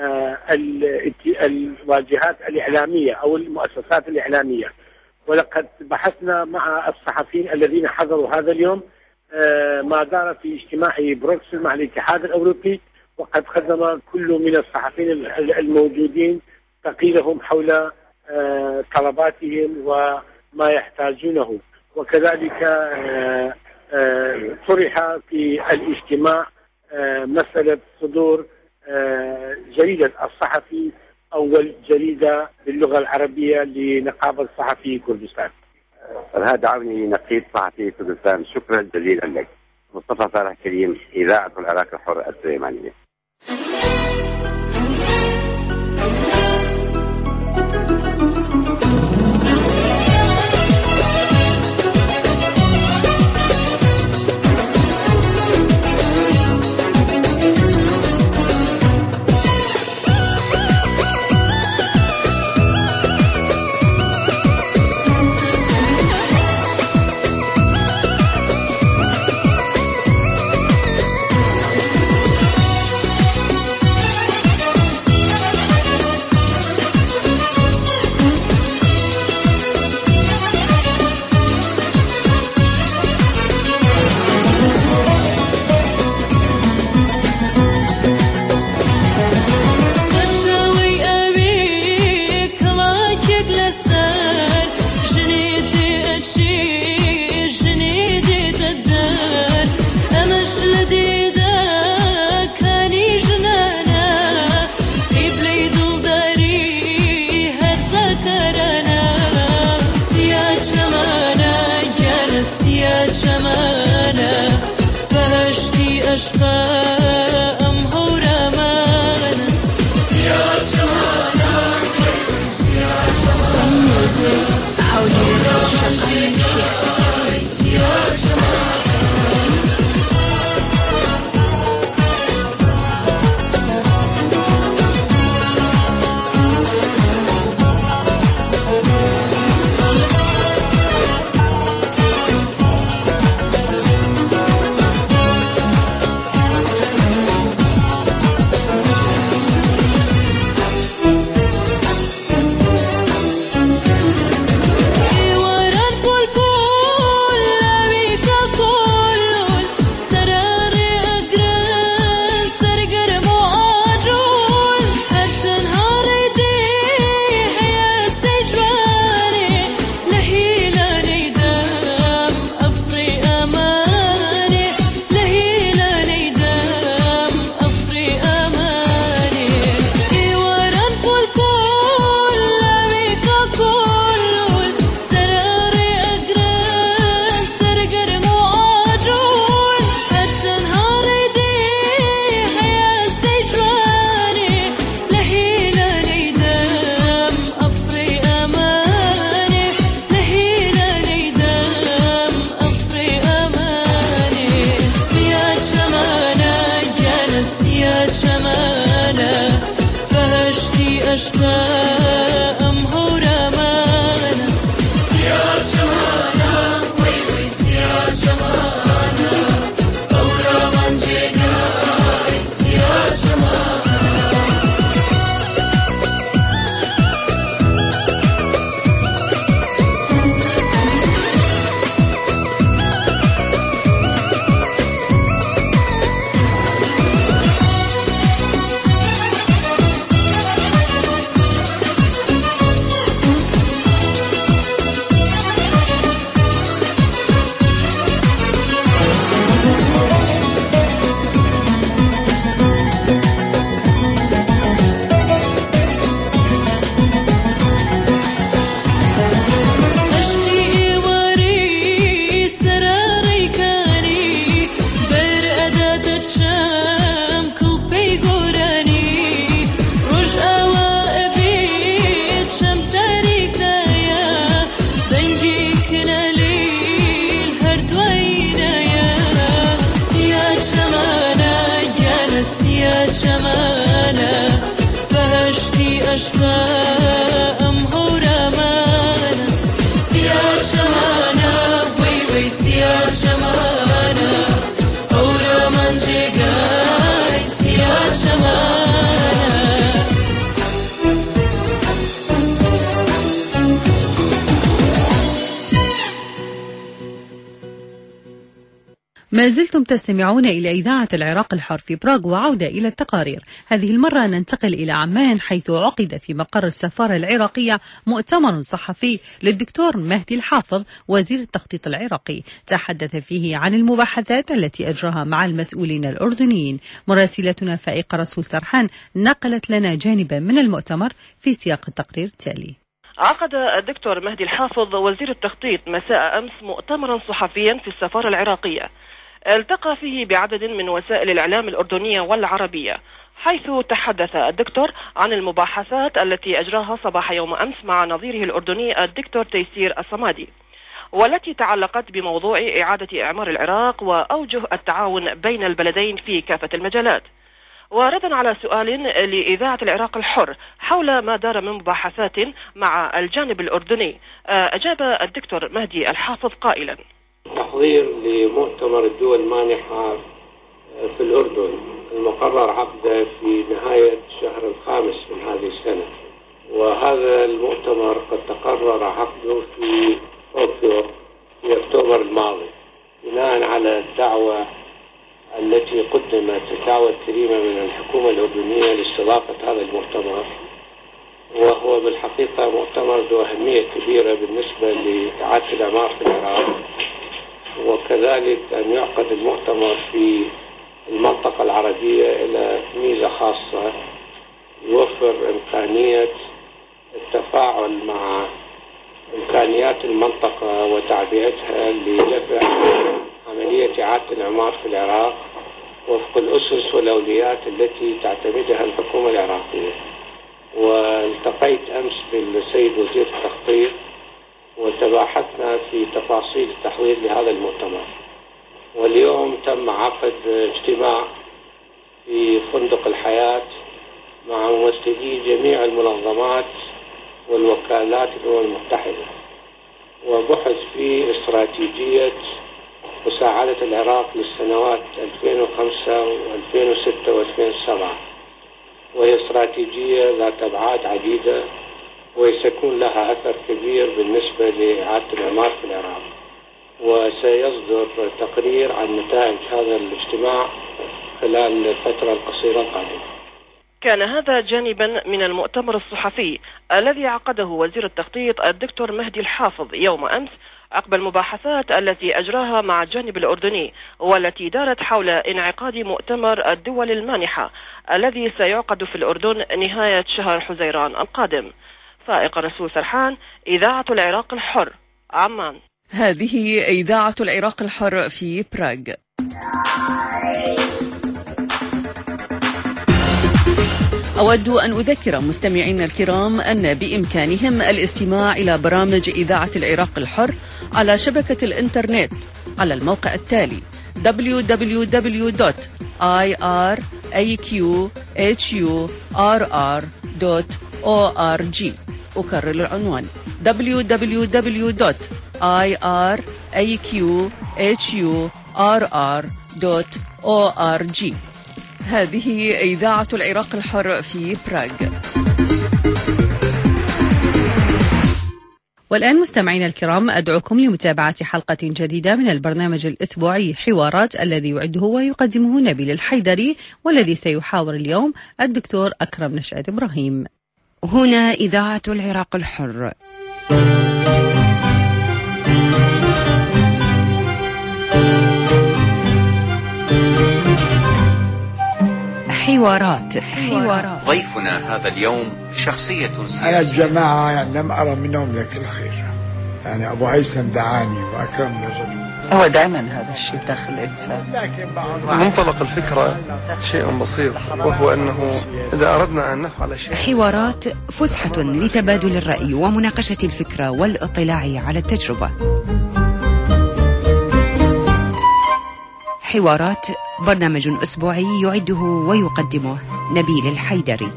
الواجهات الإعلامية أو المؤسسات الإعلامية. ولقد بحثنا مع الصحفيين الذين حضروا هذا اليوم ما دار في اجتماع بروكسل مع الاتحاد الأوروبي، وقد قدم كل من الصحفيين الموجودين تقييدهم حول طلباتهم وما يحتاجونه. وكذلك طرح في الاجتماع مسألة صدور جريدة الصحفي أول جريدة باللغة العربية لنقابة صحفي كردستان. هذا دعوني نقيب صحفي كردستان. شكرا جزيلا لك. مصطفى صالح كريم، إذاعة العراق الحر السليمانية. ورب الكل ما زلتم تستمعون إلى إذاعة العراق الحر في براغ، وعودة إلى التقارير. هذه المرة ننتقل إلى عمان، حيث عقد في مقر السفارة العراقية مؤتمر صحفي للدكتور مهدي الحافظ وزير التخطيط العراقي، تحدث فيه عن المباحثات التي أجراها مع المسؤولين الأردنيين. مراسلتنا فائقة رسول سرحان نقلت لنا جانبا من المؤتمر في سياق التقرير التالي. عقد الدكتور مهدي الحافظ وزير التخطيط مساء أمس مؤتمرا صحفيا في السفارة العراقية، التقى فيه بعدد من وسائل الإعلام الأردنية والعربية، حيث تحدث الدكتور عن المباحثات التي أجراها صباح يوم أمس مع نظيره الأردني الدكتور تيسير الصمادي، والتي تعلقت بموضوع إعادة إعمار العراق وأوجه التعاون بين البلدين في كافة المجالات. وردا على سؤال لإذاعة العراق الحر حول ما دار من مباحثات مع الجانب الأردني، أجاب الدكتور مهدي الحافظ قائلا: تحضير لمؤتمر الدول المانحة في الأردن المقرر عقده في نهاية الشهر الخامس من هذه السنة، وهذا المؤتمر قد تقرر عقده في طوكيو في أكتوبر الماضي بناء على الدعوة التي قدمت الدعوة الكريمة من الحكومة الأردنية لاستضافة هذا المؤتمر، وهو بالحقيقة مؤتمر ذو أهمية كبيرة بالنسبة لإعادة الإعمار في العراق، وكذلك أن يعقد المؤتمر في المنطقة العربية إلى ميزة خاصة، يوفر إمكانية التفاعل مع إمكانيات المنطقة وتعبئتها لدفع عملية إعادة الإعمار في العراق وفق الأسس والأولويات التي تعتمدها الحكومة العراقية. والتقيت أمس بالسيد وزير التخطيط وتباحثنا في تفاصيل التحضير لهذا المؤتمر، واليوم تم عقد اجتماع في فندق الحياة مع ممثلي جميع المنظمات والوكالات الأمم المتحدة، وبحث في استراتيجية مساعدة العراق للسنوات 2005 و2006 و2007، وهي استراتيجية ذات أبعاد عديدة وسيكون لها أثر كبير بالنسبة لإعادة الإعمار في العراق، وسيصدر تقرير عن نتائج هذا الاجتماع خلال الفترة القصيرة القادمة. كان هذا جانبا من المؤتمر الصحفي الذي عقده وزير التخطيط الدكتور مهدي الحافظ يوم أمس عقب المباحثات التي أجراها مع الجانب الأردني، والتي دارت حول انعقاد مؤتمر الدول المانحة الذي سيعقد في الأردن نهاية شهر حزيران القادم. فائقة رسول سرحان، إذاعة العراق الحر، عمان. هذه إذاعة العراق الحر في براغ. أود أن أذكر مستمعينا الكرام أن بإمكانهم الاستماع إلى برامج إذاعة العراق الحر على شبكة الإنترنت على الموقع التالي www.iraqhurr.org. أكرر العنوان www.iraqhurr.org. هذه إذاعة العراق الحر في براغ. والآن مستمعينا الكرام أدعوكم لمتابعة حلقة جديدة من البرنامج الأسبوعي حوارات، الذي يعده ويقدمه نبيل الحيدري، والذي سيحاور اليوم الدكتور أكرم نشأت إبراهيم. هنا إذاعة العراق الحر. حوارات. ضيفنا هذا اليوم شخصية سياسية. أنا الجماعة يعني لم أرى منهم لك الخير، يعني أبو هيثم دعاني وأكرم الرجل. هو دائما هذا الشيء داخل الإنسان. منطلق الفكرة شيء بسيط، وهو أنه إذا أردنا أن نفعل شيء. حوارات فسحة لتبادل الرأي ومناقشة الفكرة والاطلاع على التجربة. حوارات برنامج أسبوعي يعده ويقدمه نبيل الحيدري.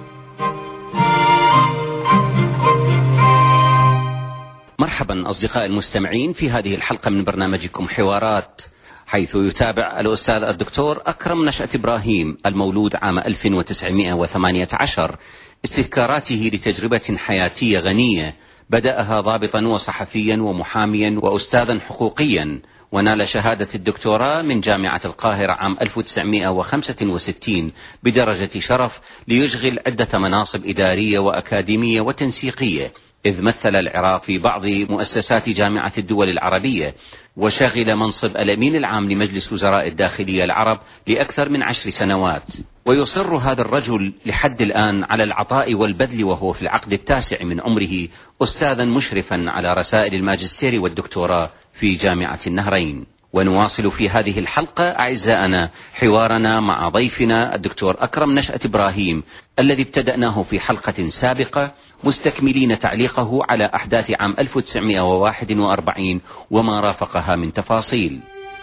مرحبا أصدقاء المستمعين في هذه الحلقة من برنامجكم حوارات، حيث يتابع الأستاذ الدكتور أكرم نشأت إبراهيم المولود عام 1918 استذكاراته لتجربة حياتية غنية بدأها ضابطا وصحفيا ومحاميا وأستاذا حقوقيا، ونال شهادة الدكتوراه من جامعة القاهرة عام 1965 بدرجة شرف، ليشغل عدة مناصب إدارية وأكاديمية وتنسيقية، إذ مثل العراق في بعض مؤسسات جامعة الدول العربية، وشغل منصب الأمين العام لمجلس وزراء الداخلية العرب لأكثر من 10 سنوات. ويصر هذا الرجل لحد الآن على العطاء والبذل، وهو في العقد 9 من عمره أستاذا مشرفا على رسائل الماجستير والدكتوراه في جامعة النهرين. ونواصل في هذه الحلقة أعزائنا حوارنا مع ضيفنا الدكتور أكرم نشأت إبراهيم، الذي ابتدأناه في حلقة سابقة، مستكملين تعليقه على أحداث عام 1941 وما رافقها من تفاصيل.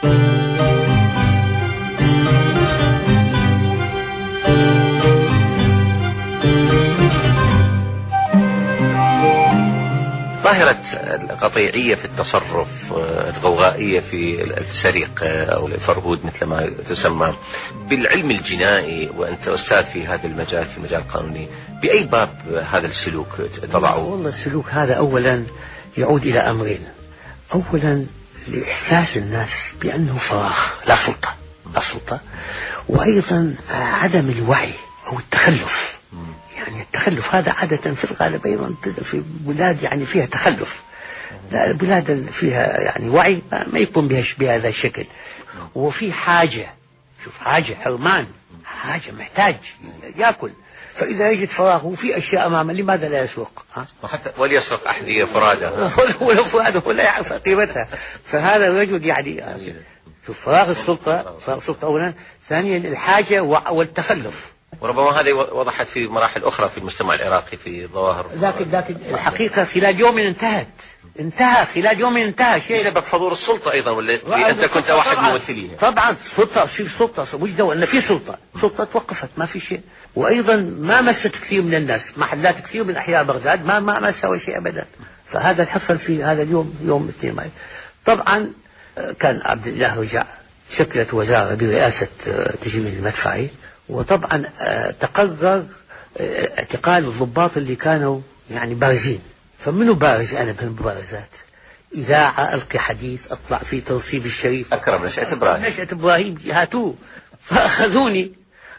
ظاهرة القطيعية في التصرف، الغوغائية في السريق أو الفرهود مثل ما تسمى، بالعلم الجنائي وأنت أستاذ في هذا المجال، في المجال القانوني، بأي باب هذا السلوك تضعه؟ والله السلوك هذا أولا يعود إلى أمرين. أولا لإحساس الناس بأنه فراغ، لا سلطة، وأيضا عدم الوعي أو التخلف. يعني التخلف هذا عادة في الغالب أيضا في بلاد يعني فيها تخلف، لا البلاد فيها يعني وعي ما يكون بهذا الشكل. وفي حاجة، شوف حاجة، حرمان، حاجة محتاج يأكل، فإذا يجد فراغ وفي أشياء أمامه لماذا لا يسرق؟ وحتى وليسرق أحذية فرادة ولا فرادة ولا يعرف قيمتها. فهذا الرجل يعني شوف فراغ السلطة أولا، ثانيا الحاجة والتخلف. وربما هذه وضحت في مراحل أخرى في المجتمع العراقي في ظواهر، لكن الحقيقة خلال يوم انتهى خلال يوم انتهى شيء بسبب حضور السلطة أيضا، والتي أنت كنت واحد من ممثليها. طبعا سلطة وجدوا أن في سلطة توقفت، ما في شيء. وأيضا ما مست كثير من الناس، محلات كثير من أحياء بغداد ما سوى شيء أبدا. فهذا حصل في هذا اليوم، يوم 2 مايو. طبعا كان عبد الله رجع، شكلت وزارة برئاسة تجميل المدفعي، وطبعا تقرر اعتقال الضباط اللي كانوا يعني بارزين. فمنو بارز؟ أنا بهالمبارزات إذاعة، ألقي حديث، أطلع في تنصيب الشريف أكرم نشأت إبراهيم هاتوه. فأخذوني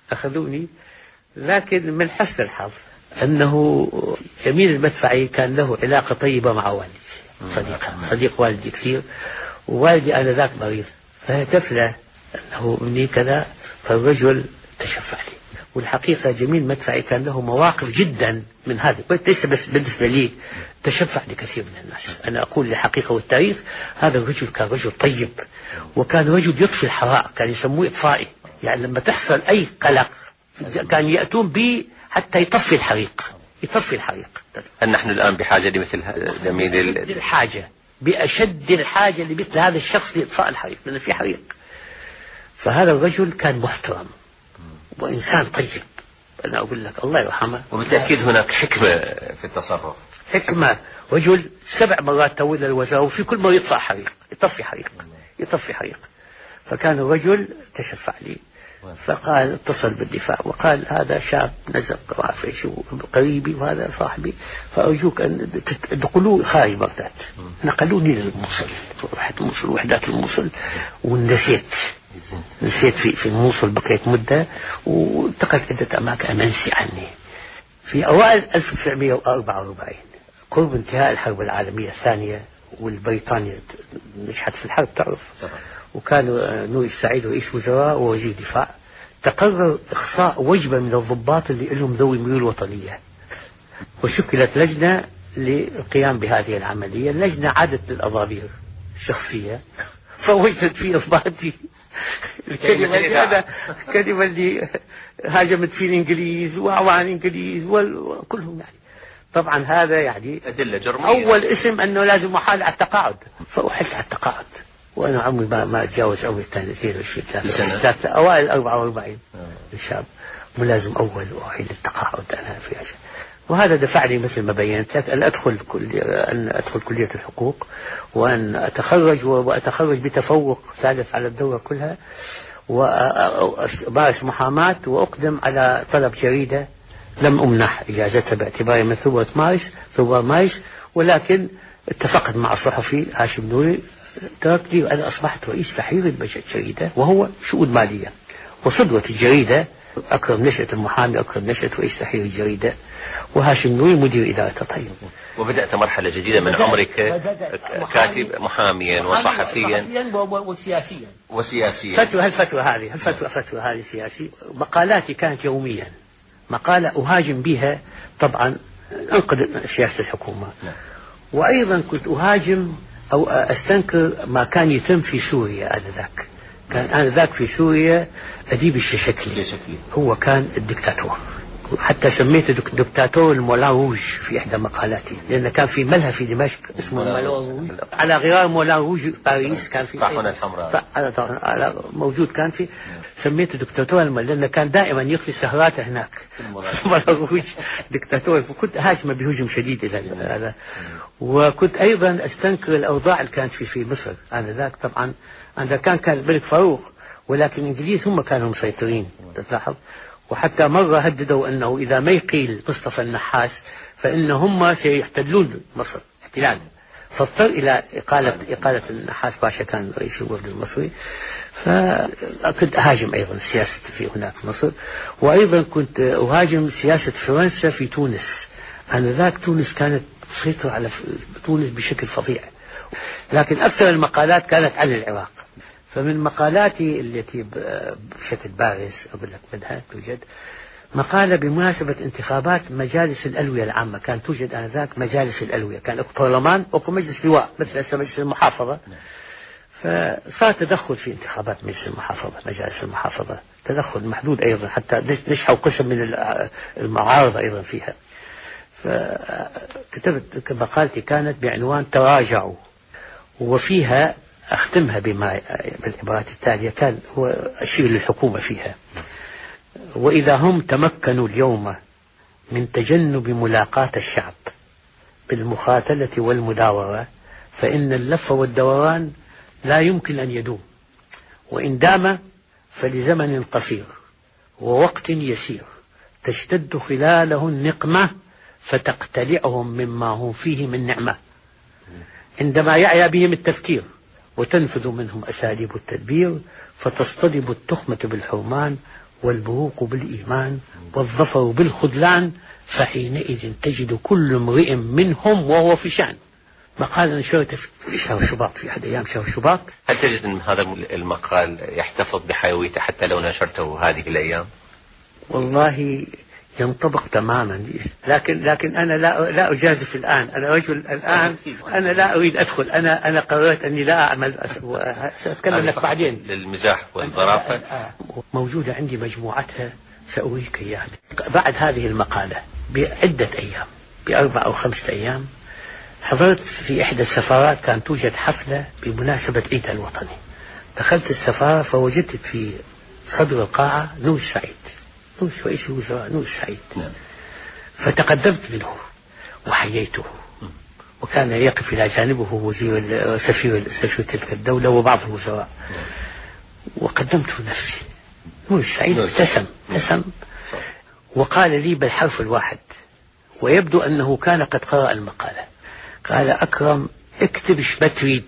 لكن من حسن الحظ أنه جميل المدفعي كان له علاقة طيبة مع والدي، صديق والدي كثير، ووالدي آنذاك مريض، فهتف له أنه ابني كذا، فالرجل تشفع لي. والحقيقة جميل مدفعي كان له مواقف جدا من هذا، ليس بس بالنسبة لي، تشفع لكثير من الناس. أنا أقول الحقيقة والتاريخ، هذا الرجل كان رجل طيب، وكان رجل يطفي الحرائق، كان يسموه إطفائي. يعني لما تحصل أي قلق كان يأتون به حتى يطفي الحريق. هل نحن الآن بحاجة لمثل جميل الحاجة، بأشد الحاجة لمثل هذا الشخص لإطفاء الحريق، لأن في حريق. فهذا الرجل كان محترم وإنسان طيب، أنا أقول لك الله يرحمه. وبالتأكيد هناك حكمة في التصرف، حكمة. رجل 7 مرات تولى الوزارة، وفي كل مرة يطفي حريق. فكان الرجل تشفع لي، فقال اتصل بالدفاع وقال هذا شاب نزق وعارف شو قريبي وهذا صاحبي، فأرجوك أن تدخلوه خارج بغداد. نقلوني للموصل، رحت الموصل، وحدات الموصل، ونسيت في الموصل، بقيت مدة وانتقلت عدة أماكن منسي عني. في أوائل 1944 قرب انتهاء الحرب العالمية الثانية، والبريطانيا نجحت في الحرب تعرف، وكان نور السعيد رئيس وزراء ووزير دفاع، تقرر إخصاء وجبة من الضباط اللي لهم ذوي ميول وطنية، وشكلت لجنة للقيام بهذه العملية. اللجنة عادت للأضابير الشخصية، فوجدت في إصبعتي الكلمة اللي هاجمت فيه الإنجليز وأعوان الإنجليز وكلهم يعني. طبعا هذا يعني أدلة جرمية. أول اسم أنه لازم أحال على التقاعد، فأحلت على التقاعد وأنا عمري ما أتجاوز عمري 22 أوائل 44 شاب ملازم أول، وأحيل التقاعد أنا في عشان. وهذا دفعني مثل ما بينت لك أن أدخل كلية الحقوق، وأن أتخرج بتفوق ثالث على الدورة كلها، وأمارس محاماة، وأقدم على طلب جريدة لم أمنح إجازتها باعتباري من ثوار مارس، ولكن اتفقت مع الصحفي هاشم نوري تركني وأنا أصبحت رئيس تحرير الجريدة، وهو شؤون مالية. وصدوة الجريدة أكرم نشأة المحامي، أكرم نشأة رئيس تحرير الجريدة، وهاشم نوري مدير إدارة الطيب. وبدأت مرحلة جديدة من عمرك كاتب محاميا وصحفيا وسياسيا. الفترة هذه سياسي. مقالاتي كانت يوميا، مقالة أهاجم بها طبعا أنقذ سياسة الحكومة، وأيضا كنت أهاجم أو أستنكر ما كان يتم في سوريا آنذاك. كان آنذاك في سوريا أديب الششكلي هو كان الدكتاتور، حتى سميته دكتاتور المولان روج في إحدى مقالاتي، لأن كان في ملهى في دمشق اسمه مولان روج على غرار مولان روج باريس، كان في طاحونة الحمراء على موجود، كان في سميته دكتاتور لأنه كان دائما يخفي سهراته هناك مولان روج دكتاتور. فكنت هاجمه بهجوم شديد إلى هذا. وكنت أيضا أستنكر الأوضاع اللي كانت في مصر آنذاك. طبعا عندما كان الملك فاروق، ولكن الإنجليز هم كانوا مسيطرين تلاحظ. وحتى مرة هددوا أنه إذا ما يقيل مصطفى النحاس فإن هم سيحتلون مصر احتلال، فاضطر إلى إقالة النحاس باشا، كان رئيس الوفد المصري. فكنت أهاجم أيضا السياسة في هناك في مصر، وأيضا كنت أهاجم سياسة فرنسا في تونس. آنذاك تونس كانت تسيطر على تونس بشكل فظيع، لكن أكثر المقالات كانت عن العراق. فمن مقالاتي التي بشكل بارز أقول لك منها توجد مقالة بمناسبة انتخابات مجالس الألوية العامة. كان توجد آنذاك مجالس الألوية، كان أكو برلمان وأكو مجلس لواء مثل مجلس المحافظة. فصار تدخل في انتخابات مجلس المحافظة، مجالس المحافظة تدخل محدود أيضا، حتى نشحوا قسم من المعارضة أيضا فيها. فكتبت مقالتي كانت بعنوان تراجعوا، وفيها أختمها بالعبارات التالية. كان هو أشير للحكومة فيها: وإذا هم تمكنوا اليوم من تجنب ملاقاة الشعب بالمخاتلة والمداورة، فإن اللف والدوران لا يمكن أن يدوم، وإن دام فلزمن قصير ووقت يسير تشتد خلاله النقمة فتقتلعهم مما هم فيه من نعمة، عندما يعيا بهم التفكير وتنفذ منهم أساليب التدبير، فتصطدم التخمة بالحرمان والبروق بالإيمان والظفر بالخذلان، فحينئذ تجد كل امرئ منهم وهو في شأن. مقال نشرته في شهر شباط، في أحد أيام شهر شباط. هل تجد أن هذا المقال يحتفظ بحيويته حتى لو نشرته هذه الأيام؟ والله ينطبق تماما، لكن أنا لا أجازف الآن. أنا رجل الآن، أنا لا أريد أدخل. أنا قررت أني لا أعمل، سأتكلم لك بعدين. للمزاح والظرافة. موجودة عندي مجموعتها، سأريك إياها بعد هذه المقالة بعدة أيام، ب4 أو 5 أيام. حضرت في إحدى السفارات، كان توجد حفلة بمناسبة عيد الوطني. دخلت السفارة فوجدت في صدر القاعة نور السعيد، رئيس الوزراء نور السعيد. فتقدمت منه وحييته، وكان يقف إلى جانبه سفير تلك الدولة وبعض الوزراء. وقدمت نفسي. نور السعيد ابتسم وقال لي بالحرف الواحد، ويبدو أنه كان قد قرأ المقالة. قال: أكرم، اكتب ايش بتريد،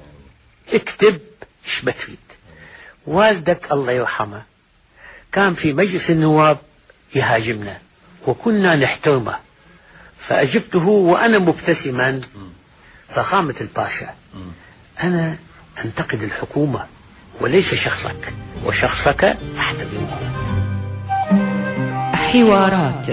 اكتب ايش بتريد. والدك الله يرحمه كان في مجلس النواب يهاجمنا وكنا نحترمه، فأجبته وأنا مبتسما. فقامة الباشا: أنا أنتقد الحكومة وليس شخصك، وشخصك أحترمه. حوارات.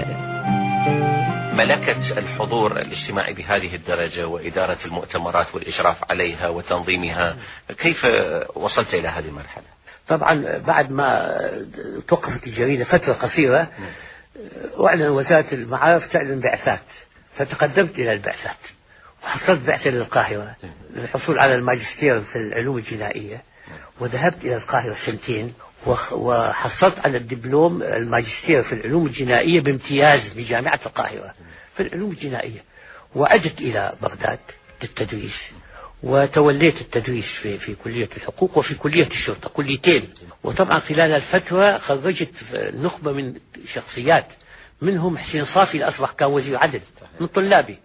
ملكة الحضور الاجتماعي بهذه الدرجة وإدارة المؤتمرات والإشراف عليها وتنظيمها، كيف وصلت إلى هذه المرحلة؟ طبعا بعد ما توقفت الجريدة فترة قصيرة، أعلن وزارة المعارف تعلن بعثات، فتقدمت إلى البعثات وحصلت بعثة للقاهرة للحصول على الماجستير في العلوم الجنائية، وذهبت إلى القاهرة 2 سنين وحصلت على الدبلوم الماجستير في العلوم الجنائية بامتياز بجامعة القاهرة في العلوم الجنائية. وعدت إلى بغداد للتدريس، وتوليت التدريس في كلية الحقوق وفي كلية الشرطة، كليتين. وطبعا خلال الفترة خرجت نخبة من شخصيات، منهم حسين صافي اللي أصبح كان وزير عدل من طلابي،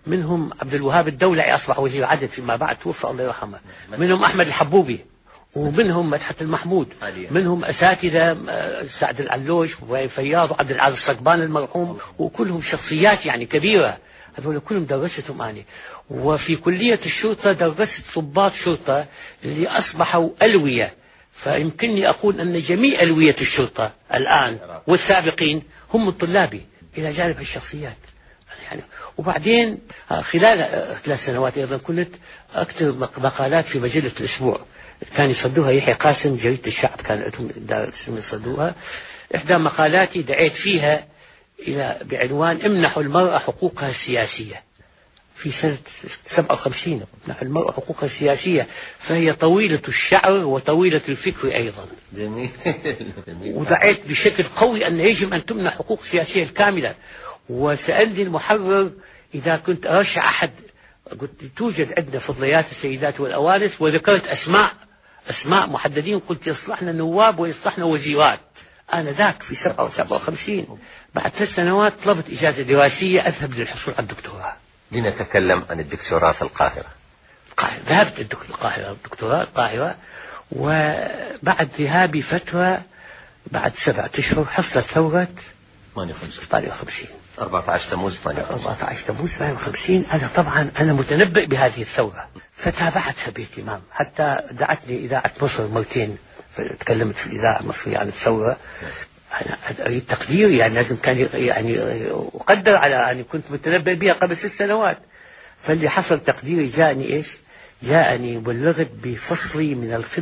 منهم عبد الوهاب الدولعي أصبح وزير عدل فيما بعد، توفى الله يرحمه. منهم أحمد الحبوبي، ومنهم مدحت المحمود، منهم أساتذة سعد العلوش وفياض وعبد العزيز الصقبان المرحوم، وكلهم شخصيات يعني كبيرة. هذول كلهم درستهم أنا. وفي كلية الشرطة درست ضباط شرطة اللي أصبحوا ألوية، فيمكنني أقول أن جميع ألوية الشرطة الآن والسابقين هم من طلابي إلى جانب الشخصيات يعني. وبعدين خلال 3 سنوات أيضا كنت أكتب مقالات في مجلة الأسبوع، كان يصدوها يحيى قاسم، جريدة الشعب كان دار يصدوها. إحدى مقالاتي دعيت فيها إلى بعنوان امنحوا المرأة حقوقها السياسية في سنة 57. امنحوا المرأة حقوقها السياسية، فهي طويلة الشعر وطويلة الفكر أيضا. جميل. ودعيت بشكل قوي أن يجب أن تمنح حقوق سياسية الكاملة. وسألني المحرر إذا كنت أرشح أحد، قلت توجد عندنا فضليات السيدات والأوانس، وذكرت أسماء محددين، قلت يصلحنا نواب ويصلحنا وزيرات. أنا ذاك في 57 بعد 3 سنوات طلبت إجازة دراسية أذهب للحصول على الدكتوراه. لنتكلم عن الدكتوراه في القاهرة. ذهبت القاهرة، وبعد ذهابي فترة بعد 7 أشهر حصلت ثورة 58 14 تموز 58. أنا طبعا متنبئ بهذه الثورة، فتابعتها باهتمام، حتى دعتني إذاعة مصر مرتين، تكلمت في الإذاعة المصرية عن الثورة. أنا أريد تقدير يعني، لازم كان يعني أقدر على أني كنت متنبئ بها قبل 6 سنوات. فاللي حصل تقديري جاءني بلغت بفصلي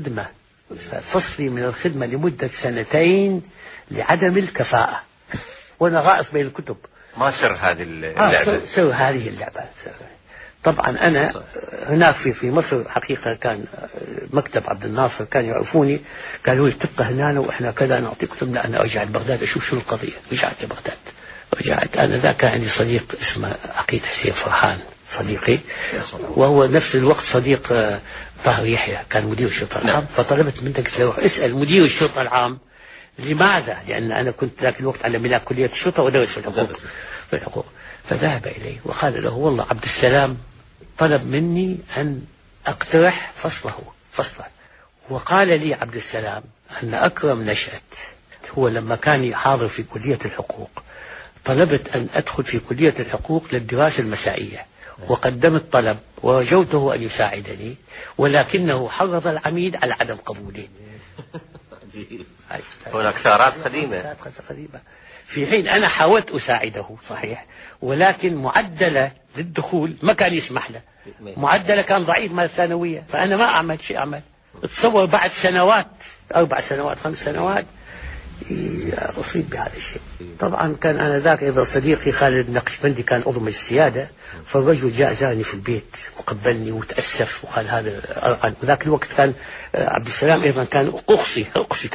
من الخدمة لمدة 2 لعدم الكفاءة، وأنا غائص بين الكتب. ما سر هذه اللعبة؟ سر هذه اللعبة طبعا أنا هناك في مصر حقيقة كان مكتب عبد الناصر كان يعرفوني، قالوا لي تبقى هنا وإحنا كذا نعطيك كتب. لا، أنا أرجع لبغداد أشوف شو القضية. رجعت لبغداد، أنا ذاك كان عندي صديق اسمه عقيد حسين فرحان، صديقي، وهو نفس الوقت صديق طاهر يحيى كان مدير الشرطة العام. فطلبت منك تروح اسأل مدير الشرطة العام لماذا، لأن أنا كنت ذاك الوقت على ملاك كلية الشرطة ودرس في الحقوق. فذهب إليه وقال له والله عبد السلام طلب مني أن أقترح فصله. وقال لي عبد السلام أن أكرم نشأت هو لما كان حاضر في كلية الحقوق، طلبت أن أدخل في كلية الحقوق للدراسة المسائية، وقدمت طلب ورجوته أن يساعدني، ولكنه حرض العميد على عدم قبولي. هناك ثارات قديمة في حين أنا حاولت أساعده صحيح، ولكن معدله للدخول ما كان يسمح له، معدله كان ضعيف مال الثانوية، فأنا ما أعمل شيء. اتصور بعد سنوات 4 سنوات 5 سنوات أصيب بهذا الشيء. طبعا كان أنا ذاك أيضا صديقي خالد النقشبندي كان عضو مجلس السيادة، فالرجل جاء زارني في البيت وقبلني وتأسف وقال هذا أرعن. وذاك الوقت كان عبد السلام أيضا كان أقصي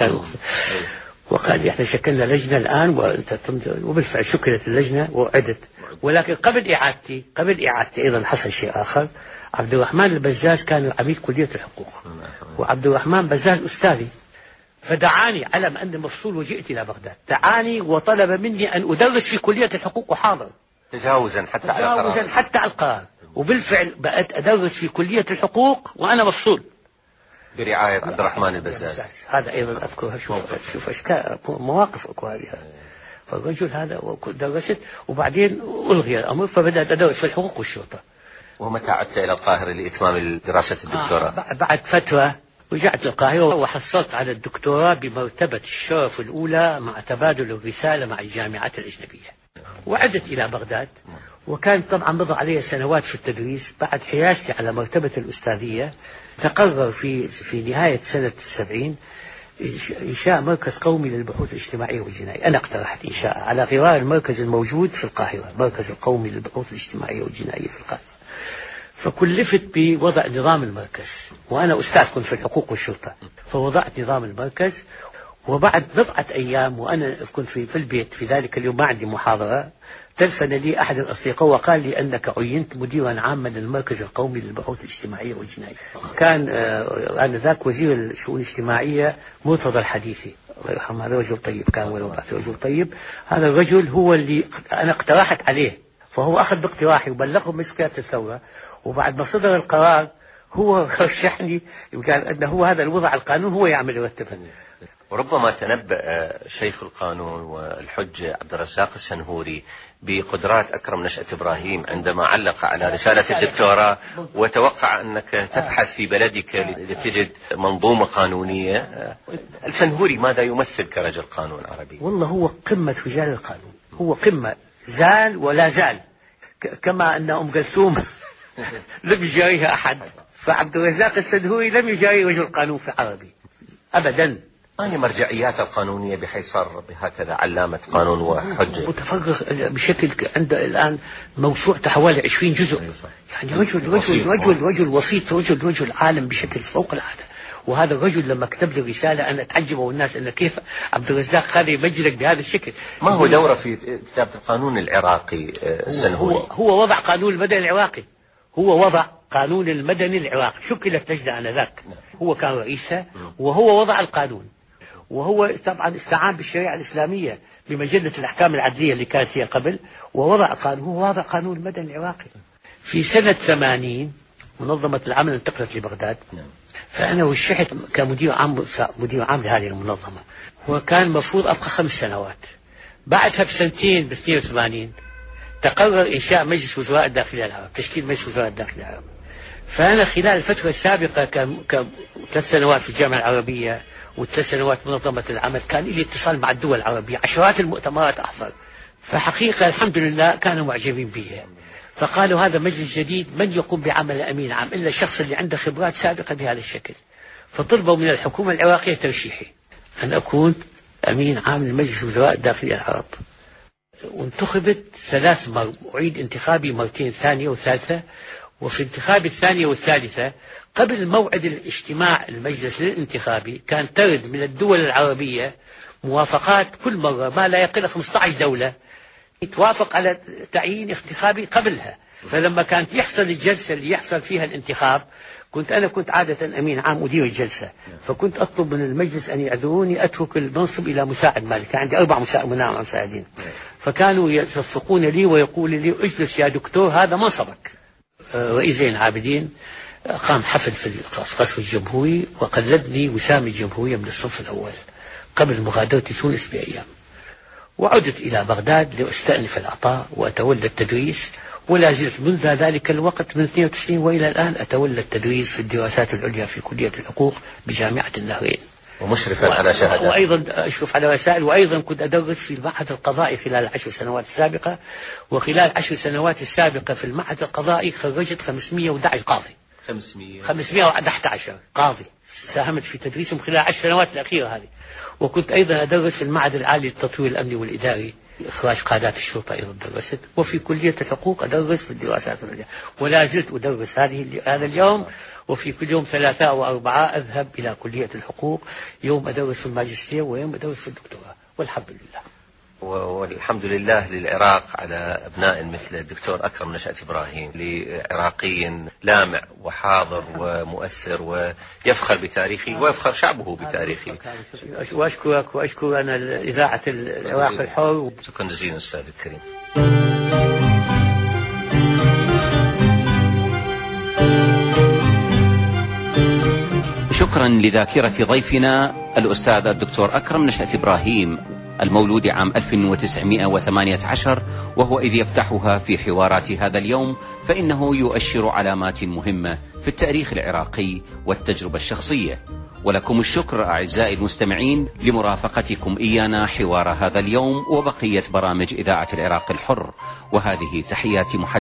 وقال لي احنا شكلنا لجنة الآن وانت تمضي، وبالفعل شكلت اللجنة وعدت. ولكن قبل إعادتي أيضا حصل شيء آخر. عبد الرحمن البزاز كان عميد كلية الحقوق، وعبد الرحمن بزاز أستاذي، فدعاني على ما أني مفصول وجئت إلى بغداد، دعاني وطلب مني أن أدرس في كلية الحقوق وحاضر، تجاوزا حتى على القرار. وبالفعل بقيت أدرس في كلية الحقوق وأنا مفصول برعاية عبد الرحمن البزاز. هذا أيضا أذكرها. شوف أشكال مواقف أكو هذه. فالرجل هذا درست، وبعدين ألغي الأمر فبدأت أدرس في الحقوق والشرطة. ومتى عدت إلى القاهرة لإتمام دراسة الدكتوراه؟ بعد فترة رجعت القاهرة وحصلت على الدكتوراه بمرتبة الشرف الأولى مع تبادل الرسالة مع الجامعات الأجنبية. وعدت إلى بغداد، وكان طبعا مضى علي سنوات في التدريس. بعد حيازتي على مرتبة الأستاذية تقرر في نهاية سنة 70 إنشاء مركز قومي للبحوث الاجتماعية والجنائية. أنا اقترحت إنشاء على غرار المركز الموجود في القاهرة، مركز القومي للبحوث الاجتماعية والجنائية في القاهرة. فكلفت بوضع نظام المركز، وأنا أستاذ كنت في الحقوق والشرطة، فوضعت نظام المركز. وبعد 4 أيام وأنا كنت في البيت في ذلك اليوم ما عندي محاضرة، تلفن لي أحد الأصدقاء وقال لي أنك عينت مديرا عاما للمركز القومي للبحوث الاجتماعية والجنائية. كان آنذاك وزير الشؤون الاجتماعية مرتضى الحديثي الله يرحمه، هذا رجل طيب كان، ولو بعث رجل طيب. هذا الرجل هو اللي أنا اقترحت عليه، فهو أخذ باقتراحي وبلغه مسكات الثورة، وبعد ما صدر القرار هو رشحني وقال أنه هو هذا الوضع القانون هو يعمل يرتبه. وربما تنبأ شيخ القانون والحجة عبد الرزاق السنهوري بقدرات أكرم نشأة إبراهيم عندما علق على رسالة الدكتوراه، وتوقع أنك تبحث في بلدك لتجد منظومة قانونية. السنهوري ماذا يمثل كرجل قانون عربي؟ والله هو قمة رجال القانون، هو قمة، زال ولا زال، كما أن أم كلثوم لم يجاريها أحد، فعبد الرزاق السنهوري لم يجاري رجل قانون في عربي أبدا. ما هي مرجعيات القانونية بحيث صار بهكذا علامة قانون وحجة؟ متفرغ بشكل عنده الآن موسوعة حوالي 20 جزء، يعني رجل وسيط، رجل عالم بشكل فوق العادة. وهذا الرجل لما كتب لي رسالة أنا تعجبوا الناس أن كيف عبد الرزاق هذا يمجدك بهذا الشكل. ما هو دوره في كتابة القانون العراقي السنهوري؟ هو وضع قانون المدني العراقي، هو وضع قانون المدني العراقي، شكلت لجنة آنذاك، هو كان رئيسها وهو وضع القانون. وهو طبعا استعان بالشريعة الإسلامية بمجلة الأحكام العدلية اللي كانت هي قبل، ووضع قانون، هو وضع قانون المدني العراقي. في سنة 80 منظمة العمل انتقلت لبغداد، فأنا رشحت كمدير عام لهذه المنظمة، وكان مفروض أبقى 5 سنوات. بعدها بسنتين ب 82 تقرر إنشاء مجلس وزراء الداخلية العرب، تشكيل مجلس وزراء الداخلية العرب. فأنا خلال الفترة السابقة كان 3 سنوات في الجامعة العربية و3 سنوات منظمة العمل، كان لي اتصال مع الدول العربية، عشرات المؤتمرات أحضر، فحقيقة الحمد لله كانوا معجبين به. فقالوا هذا مجلس جديد من يقوم بعمل أمين عام إلا الشخص اللي عنده خبرات سابقة بهذا الشكل. فطلبوا من الحكومة العراقية ترشيحي أن أكون أمين عام لمجلس وزراء الداخلية العرب، وانتخبت 3 مرات، أعيد انتخابي مرتين، ثانية وثالثة. وفي انتخابي الثانية والثالثة قبل موعد الاجتماع المجلس للانتخابي كان ترد من الدول العربية موافقات كل مرة ما لا يقل 15 دولة يتوافق على تعيين انتخابي قبلها. فلما كانت يحصل الجلسة اللي يحصل فيها الانتخاب كنت عادة أمين عام أدير الجلسة، فكنت أطلب من المجلس أن يعذروني أترك المنصب إلى مساعد مالك، كان عندي 4 مساعدين، فكانوا يصفقون لي ويقول لي اجلس يا دكتور هذا منصبك. رئيس زين العابدين قام حفل في القصر الجمهوري وقلدني وسام الجمهورية من الصف الأول قبل مغادرة تونس بأيام، وعدت إلى بغداد لأستأنف العطاء وأتولى التدريس، ولا زلت منذ ذلك الوقت من 92 وإلى الآن أتولى التدريس في الدراسات العليا في كلية الحقوق بجامعة النهرين، ومشرفا على شهادات، وأيضا أشرف على رسائل، وأيضا كنت أدرس في المعهد القضائي خلال 10 سنوات السابقة. وخلال 10 سنوات السابقة في المعهد القضائي خرجت 511 قاضي، 511 قاضي ساهمت في تدريسهم خلال 10 سنوات الأخيرة هذه. وكنت أيضا أدرس في المعهد العالي للتطوير الأمني والإداري، إخراج قادات الشرطة أيضا درست، وفي كلية الحقوق أدرس في الدراسات العليا، ولا زلت أدرس هذا اليوم. وفي كل يوم 3 و4 أذهب إلى كلية الحقوق، يوم أدرس في الماجستير ويوم أدرس في الدكتوراه، والحمد لله. والحمد لله للعراق على أبناء مثل الدكتور أكرم نشأة إبراهيم، لعراقي لامع وحاضر ومؤثر ويفخر بتاريخه ويفخر شعبه بتاريخه. وأشكرك وأشكر أنا إذاعة العراق الحر. شكرا جزيلا أستاذ الكريم. شكرا لذاكرة ضيفنا الأستاذ الدكتور أكرم نشأة إبراهيم المولود عام 1918، وهو إذ يفتحها في حوارات هذا اليوم فإنه يؤشر علامات مهمة في التاريخ العراقي والتجربة الشخصية. ولكم الشكر أعزائي المستمعين لمرافقتكم إيانا حوار هذا اليوم وبقية برامج إذاعة العراق الحر، وهذه تحيات